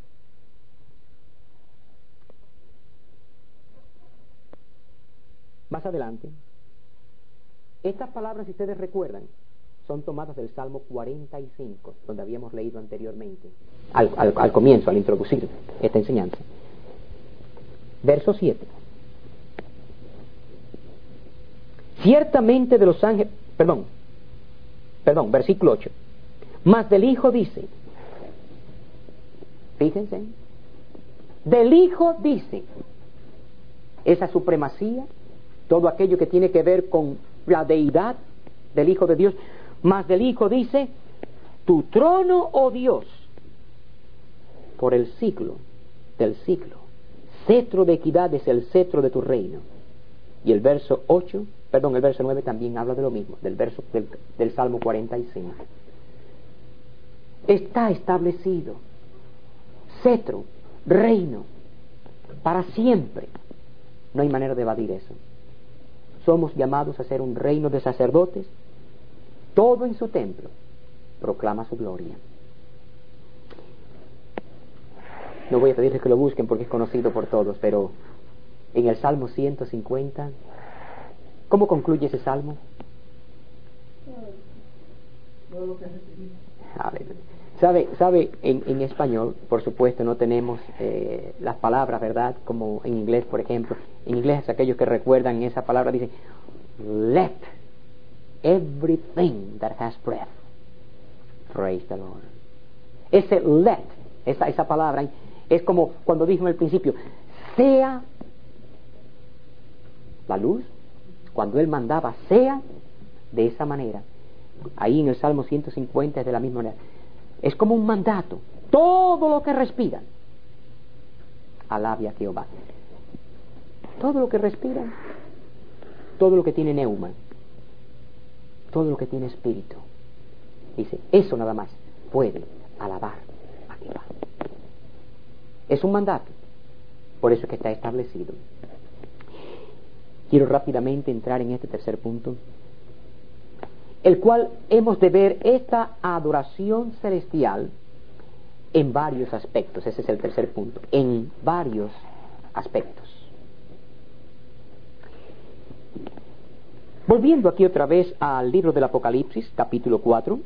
Más adelante, estas palabras, si ustedes recuerdan, son tomadas del Salmo 45, donde habíamos leído anteriormente, al comienzo, al introducir esta enseñanza. Verso 7. Ciertamente de los ángeles, versículo 8. Mas del Hijo dice, fíjense, del Hijo dice, esa supremacía, todo aquello que tiene que ver con la deidad del Hijo de Dios, mas del Hijo dice, tu trono, oh Dios, por el siglo del siglo, cetro de equidad es el cetro de tu reino. Y el verso 9 también habla de lo mismo, del Salmo 45. Está establecido, cetro, reino, para siempre. No hay manera de evadir eso. Somos llamados a ser un reino de sacerdotes. Todo en su templo proclama su gloria. No voy a pedirles que lo busquen porque es conocido por todos, pero en el Salmo 150, ¿cómo concluye ese salmo? Sabe, en español, por supuesto, no tenemos las palabras, ¿verdad? Como en inglés, por ejemplo. En inglés, aquellos que recuerdan esa palabra dicen, let everything that has breath praise the Lord. Ese let, esa palabra, es como cuando dijo en el principio, sea la luz, cuando Él mandaba, sea de esa manera. Ahí en el Salmo 150 es de la misma manera. Es como un mandato. Todo lo que respira, alabe a Jehová. Todo lo que respira, todo lo que tiene neuma, todo lo que tiene espíritu. Dice, eso nada más puede alabar a Jehová. Es un mandato. Por eso es que está establecido. Quiero rápidamente entrar en este tercer punto, el cual hemos de ver esta adoración celestial en varios aspectos. Ese es el tercer punto, en varios aspectos. Volviendo aquí otra vez al libro del Apocalipsis, capítulo 4.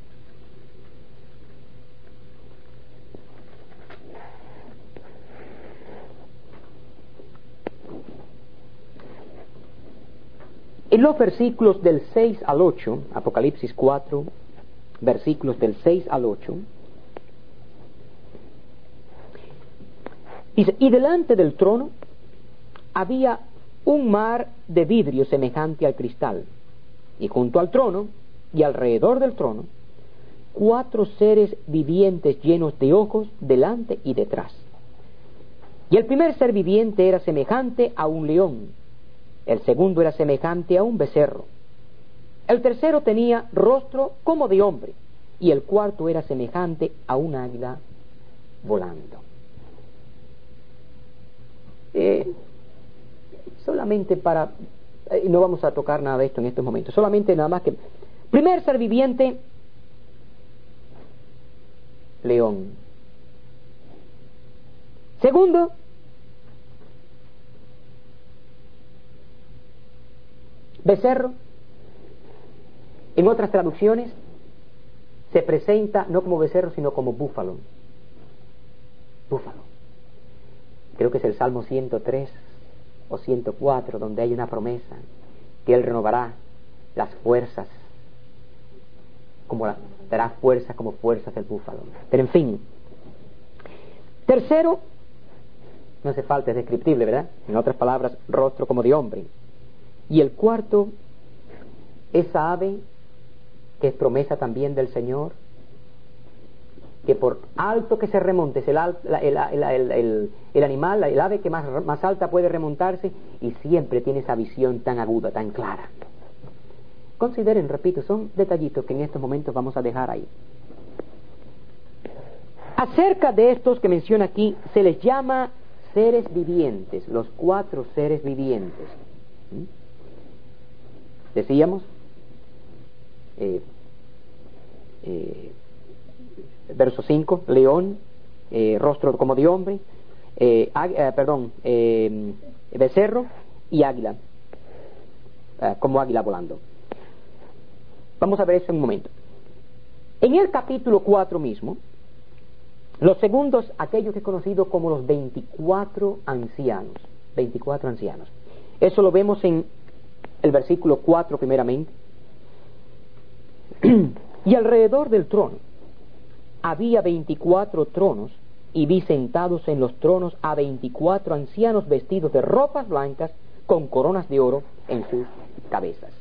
En los versículos del 6 al 8, Apocalipsis 4, versículos del 6 al 8, dice, y delante del trono había un mar de vidrio semejante al cristal, y junto al trono y alrededor del trono 4 seres vivientes llenos de ojos delante y detrás. Y el primer ser viviente era semejante a un león, el segundo era semejante a un becerro, el tercero tenía rostro como de hombre, y el cuarto era semejante a un águila volando. Solamente para, no vamos a tocar nada de esto en estos momentos, solamente nada más que, primer ser viviente, león. Segundo, becerro. En otras traducciones se presenta no como becerro sino como búfalo. Búfalo. Creo que es el Salmo 103 o 104 donde hay una promesa que Él renovará las fuerzas, dará fuerzas como fuerzas del búfalo. Pero en fin, tercero, no hace falta, es descriptible, ¿verdad? En otras palabras, rostro como de hombre. Y el cuarto, esa ave que es promesa también del Señor, que por alto que se remonte, es el animal, el ave que más alta puede remontarse, y siempre tiene esa visión tan aguda, tan clara. Consideren, repito, son detallitos que en estos momentos vamos a dejar ahí. Acerca de estos que menciona aquí, se les llama seres vivientes, los 4 seres vivientes. Decíamos, verso 5, león, rostro como de hombre, becerro y águila, como águila volando. Vamos a ver eso en un momento. En el capítulo 4 mismo, los segundos, aquellos que es conocido como los 24 ancianos. 24 ancianos. Eso lo vemos en el versículo 4 primeramente. Y alrededor del trono había 24 tronos, y vi sentados en los tronos a 24 ancianos vestidos de ropas blancas con coronas de oro en sus cabezas.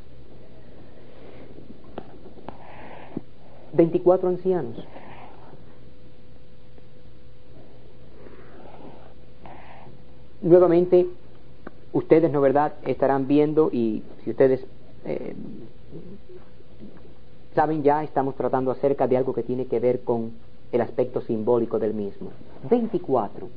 24 ancianos. Nuevamente, ustedes, ¿no verdad?, estarán viendo, y si ustedes saben, ya estamos tratando acerca de algo que tiene que ver con el aspecto simbólico del mismo. 24.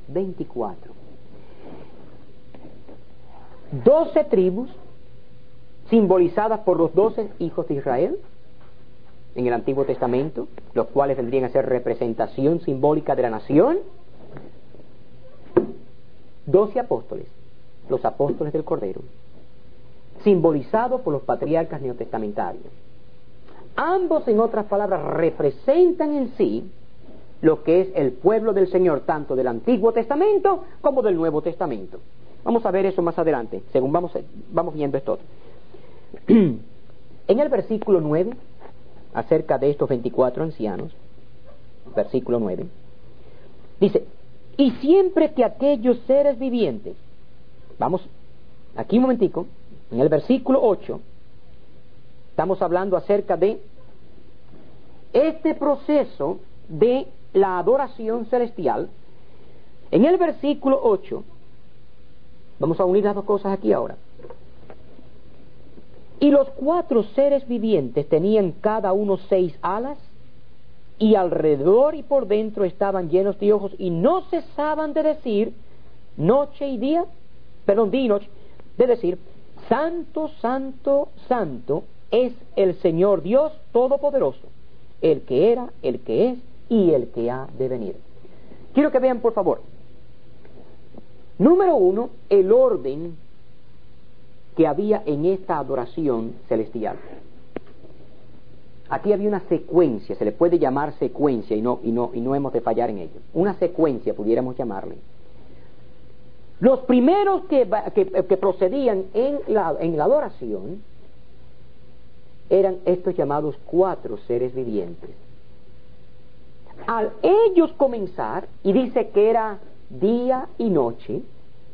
12 tribus simbolizadas por los 12 hijos de Israel en el Antiguo Testamento, los cuales vendrían a ser representación simbólica de la nación. 12 apóstoles, los apóstoles del Cordero, simbolizados por los patriarcas neotestamentarios. Ambos, en otras palabras, representan en sí lo que es el pueblo del Señor, tanto del Antiguo Testamento como del Nuevo Testamento. Vamos a ver eso más adelante, según vamos viendo esto. En el versículo 9, acerca de estos 24 ancianos, versículo 9, dice: y siempre que aquellos seres vivientes, vamos aquí un momentico, en el versículo 8, estamos hablando acerca de este proceso de la adoración celestial. En el versículo 8, vamos a unir las dos cosas aquí ahora. Y los 4 seres vivientes tenían cada uno 6 alas, y alrededor y por dentro estaban llenos de ojos, y no cesaban de decir día y noche, de decir: Santo, Santo, Santo es el Señor Dios Todopoderoso, el que era, el que es y el que ha de venir. Quiero que vean, por favor, número 1, el orden que había en esta adoración celestial. Aquí había una secuencia, se le puede llamar secuencia, y no hemos de fallar en ello. Una secuencia, pudiéramos llamarle. Los primeros que procedían en la adoración eran estos llamados 4 seres vivientes. Al ellos comenzar, y dice que era día y noche,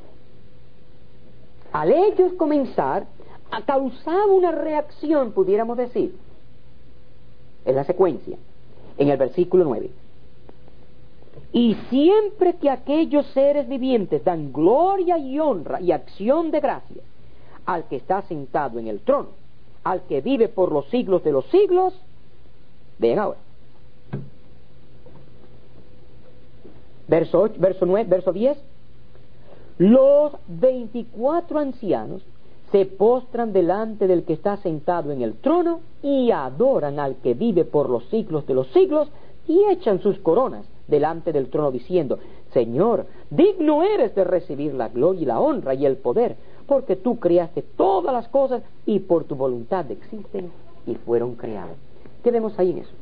al ellos comenzar, causaba una reacción, pudiéramos decir. Es la secuencia. En el versículo 9. Y siempre que aquellos seres vivientes dan gloria y honra y acción de gracias al que está sentado en el trono, al que vive por los siglos de los siglos, vean ahora. Verso 10. Los 24 ancianos se postran delante del que está sentado en el trono y adoran al que vive por los siglos de los siglos, y echan sus coronas delante del trono diciendo: Señor, digno eres de recibir la gloria y la honra y el poder, porque tú creaste todas las cosas y por tu voluntad existen y fueron creadas. ¿Qué vemos ahí en eso?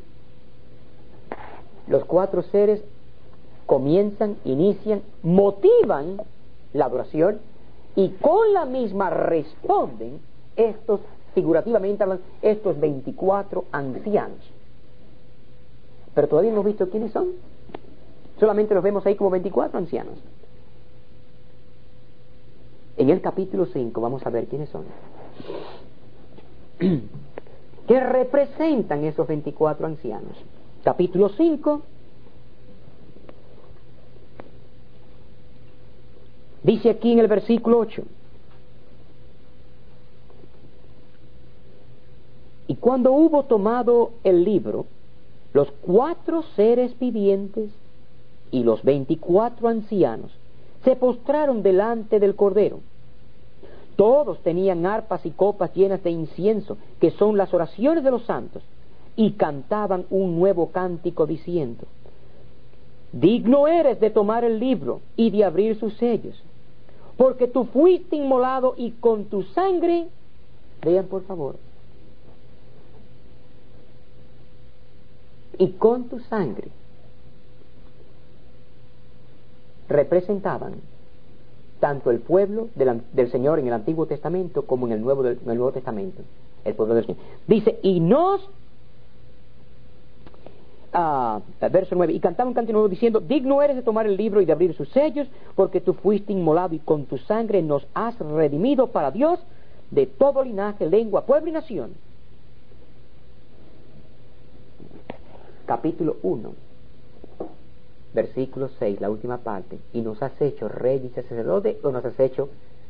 Los 4 seres comienzan, inician, motivan la adoración, y con la misma responden estos, figurativamente hablan, estos 24 ancianos. Pero todavía no hemos visto quiénes son. Solamente los vemos ahí como 24 ancianos. En el capítulo 5 vamos a ver quiénes son. que representan esos 24 ancianos. Capítulo 5 dice aquí en el versículo 8: y cuando hubo tomado el libro, los 4 seres vivientes y los 24 ancianos se postraron delante del Cordero. Todos tenían arpas y copas llenas de incienso, que son las oraciones de los santos, y cantaban un nuevo cántico diciendo: digno eres de tomar el libro y de abrir sus sellos, porque tú fuiste inmolado y con tu sangre, vean por favor, y con tu sangre representaban tanto el pueblo del Señor en el Antiguo Testamento como en el Nuevo Testamento, el pueblo del Señor. Dice, y verso 9, y cantaban un canto nuevo diciendo: digno eres de tomar el libro y de abrir sus sellos, porque tú fuiste inmolado y con tu sangre nos has redimido para Dios de todo linaje, lengua, pueblo y nación. Capítulo 1, versículo 6, la última parte: y nos has hecho reyes y sacerdotes, o nos has hecho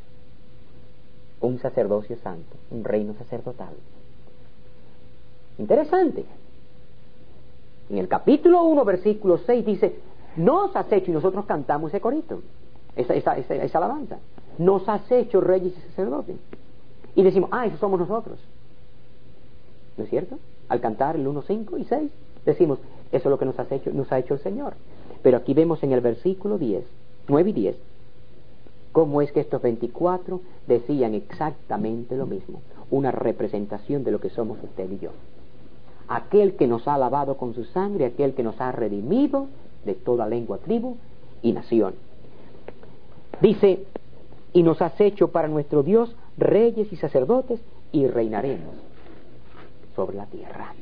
un sacerdocio santo, un reino sacerdotal. Interesante. En el capítulo 1, versículo 6 dice: nos has hecho, y nosotros cantamos ese corito, esa alabanza: nos has hecho reyes y sacerdotes. Y decimos: esos somos nosotros. ¿No es cierto? Al cantar el 1, 5 y 6 decimos: eso es lo que nos ha hecho el Señor. Pero aquí vemos en el versículo 9 y 10, cómo es que estos 24 decían exactamente lo mismo, una representación de lo que somos usted y yo. Aquel que nos ha lavado con su sangre, aquel que nos ha redimido de toda lengua, tribu y nación. Dice: y nos has hecho para nuestro Dios reyes y sacerdotes, y reinaremos sobre la tierra.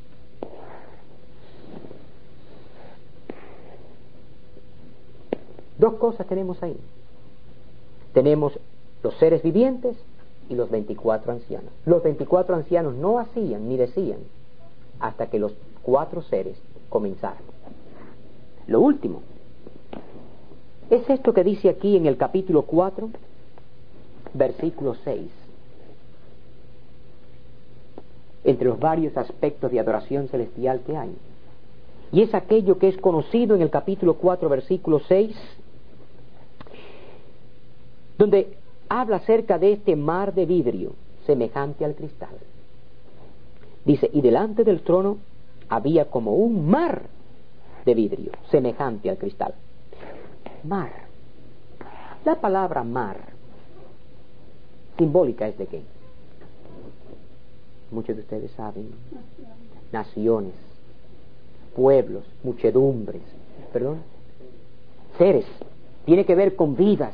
Dos cosas tenemos ahí. Tenemos los seres vivientes y los 24 ancianos. Los 24 ancianos no hacían ni decían hasta que los 4 seres comenzaron. Lo último es esto que dice aquí en el capítulo 4, versículo 6. Entre los varios aspectos de adoración celestial que hay. Y es aquello que es conocido en el capítulo 4, versículo 6, donde habla acerca de este mar de vidrio semejante al cristal. Dice: y delante del trono había como un mar de vidrio semejante al cristal. Mar. La palabra mar simbólica es de qué? Muchos de ustedes saben. Naciones, pueblos, muchedumbres, seres. Tiene que ver con vidas.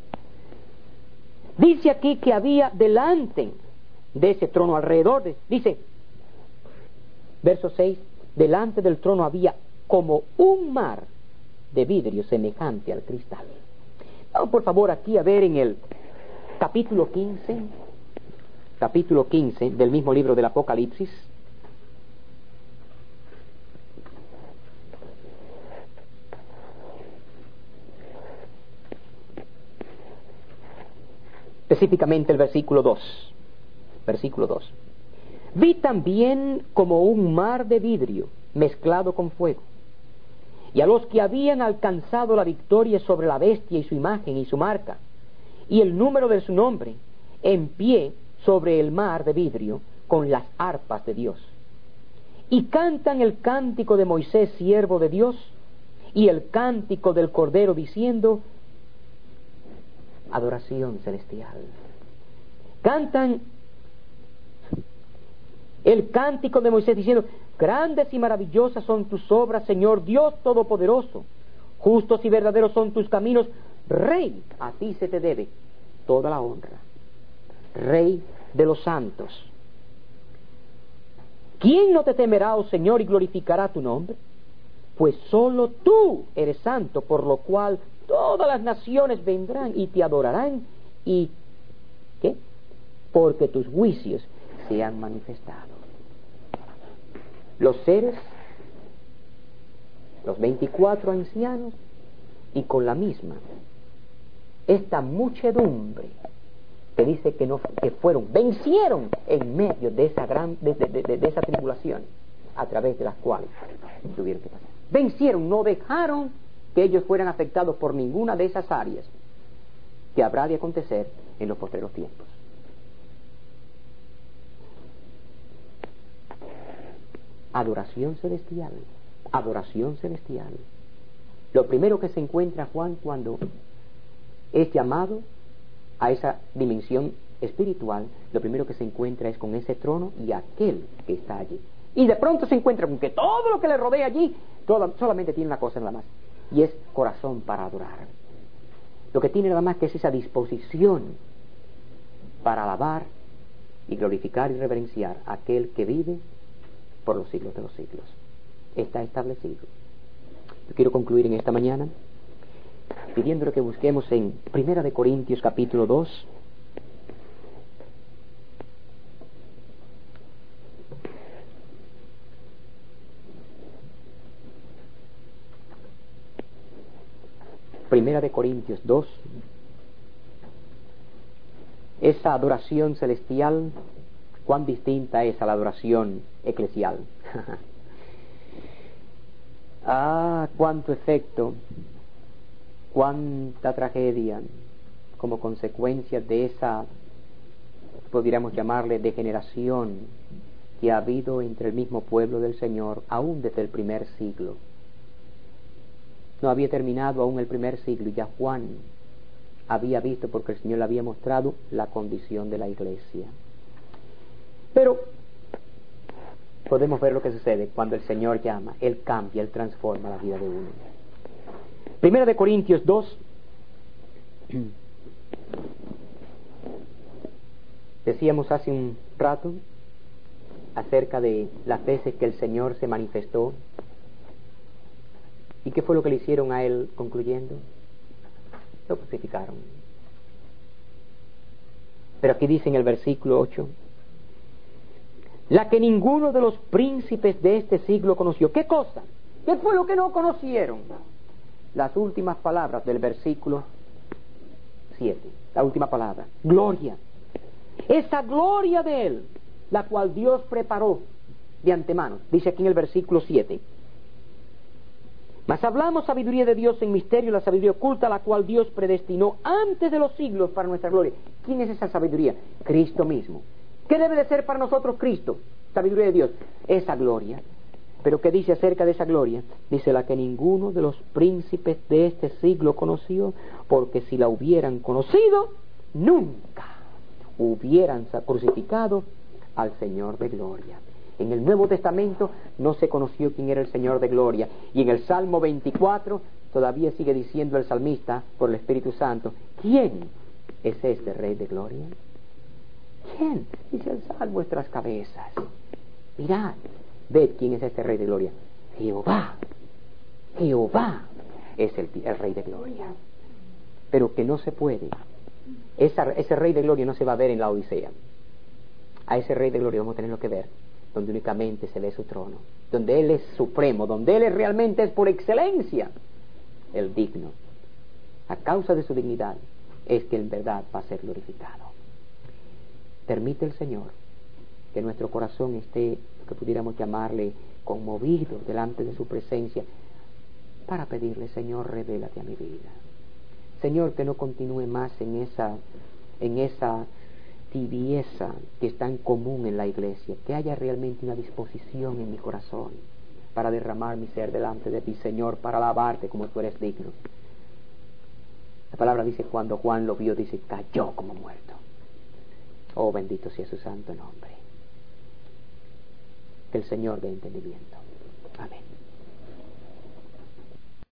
Dice aquí que había delante de ese trono, alrededor dice, verso 6, delante del trono había como un mar de vidrio semejante al cristal. Vamos por favor aquí a ver en el capítulo 15 del mismo libro del Apocalipsis. Específicamente el versículo 2. Versículo 2. Vi también como un mar de vidrio mezclado con fuego, y a los que habían alcanzado la victoria sobre la bestia y su imagen y su marca, y el número de su nombre, en pie sobre el mar de vidrio con las arpas de Dios. Y cantan el cántico de Moisés, siervo de Dios, y el cántico del Cordero, diciendo: adoración celestial. Cantan el cántico de Moisés diciendo: grandes y maravillosas son tus obras, Señor Dios Todopoderoso. Justos y verdaderos son tus caminos. Rey, a ti se te debe toda la honra. Rey de los santos. ¿Quién no te temerá, oh Señor, y glorificará tu nombre? Pues solo tú eres santo, por lo cual todas las naciones vendrán y te adorarán. ¿Y qué? Porque tus juicios se han manifestado. los seres, los 24 ancianos, y con la misma, esta muchedumbre que dice que vencieron en medio de esa de esa tribulación, a través de las cuales tuvieron que pasar. Vencieron, no dejaron que ellos fueran afectados por ninguna de esas áreas que habrá de acontecer en los postreros tiempos. Adoración celestial, adoración celestial. Lo primero que se encuentra Juan cuando es llamado a esa dimensión espiritual, lo primero que se encuentra es con ese trono y aquel que está allí. Y de pronto se encuentra con que todo lo que le rodea allí, solamente tiene una cosa nada más, y es corazón para adorar. Lo que tiene nada más que es esa disposición para alabar y glorificar y reverenciar a aquel que vive por los siglos de los siglos. Está establecido. Yo quiero concluir en esta mañana pidiéndole que busquemos en 1 de Corintios capítulo 2. Primera de Corintios 2. Esa adoración celestial, cuán distinta es a la adoración eclesial. Cuánto efecto, cuánta tragedia como consecuencia de esa, podríamos llamarle, degeneración que ha habido entre el mismo pueblo del Señor, aún desde el primer siglo. No había terminado aún el primer siglo y ya Juan había visto, porque el Señor le había mostrado la condición de la iglesia. Pero podemos ver lo que sucede cuando el Señor llama. Él cambia, Él transforma la vida de uno. 1 de Corintios 2. Decíamos hace un rato acerca de las veces que el Señor se manifestó. ¿Y qué fue lo que le hicieron a Él concluyendo? Lo crucificaron. Pero aquí dice en el versículo 8: la que ninguno de los príncipes de este siglo conoció. ¿Qué cosa? ¿Qué fue lo que no conocieron? Las últimas palabras del versículo 7. La última palabra. Gloria. Esa gloria de Él, la cual Dios preparó de antemano. Dice aquí en el versículo 7. Mas hablamos sabiduría de Dios en misterio, la sabiduría oculta, la cual Dios predestinó antes de los siglos para nuestra gloria. ¿Quién es esa sabiduría? Cristo mismo. ¿Qué debe de ser para nosotros Cristo? Sabiduría de Dios. Esa gloria. ¿Pero qué dice acerca de esa gloria? Dice: la que ninguno de los príncipes de este siglo conoció, porque si la hubieran conocido, nunca hubieran crucificado al Señor de gloria. En el Nuevo Testamento no se conoció quién era el Señor de gloria. Y en el Salmo 24 todavía sigue diciendo el salmista por el Espíritu Santo: ¿quién es este Rey de gloria? ¿Quién? Dice: alzad vuestras cabezas, mirad, ved quién es este Rey de gloria. Jehová. Jehová es el Rey de gloria. Pero que no se puede. Ese Rey de gloria no se va a ver en la Odisea. A ese Rey de gloria vamos a tenerlo que ver donde únicamente se ve su trono, donde Él es supremo, donde Él realmente es por excelencia el digno. A causa de su dignidad es que en verdad va a ser glorificado. Permite el Señor que nuestro corazón esté, que pudiéramos llamarle, conmovido delante de su presencia, para pedirle: Señor, revélate a mi vida. Señor, que no continúe más en esa tibieza que es tan común en la iglesia, que haya realmente una disposición en mi corazón para derramar mi ser delante de ti, Señor, para alabarte como tú eres digno. La palabra dice: cuando Juan lo vio, dice, cayó como muerto. Oh, bendito sea su santo nombre. Que el Señor dé entendimiento. Amén.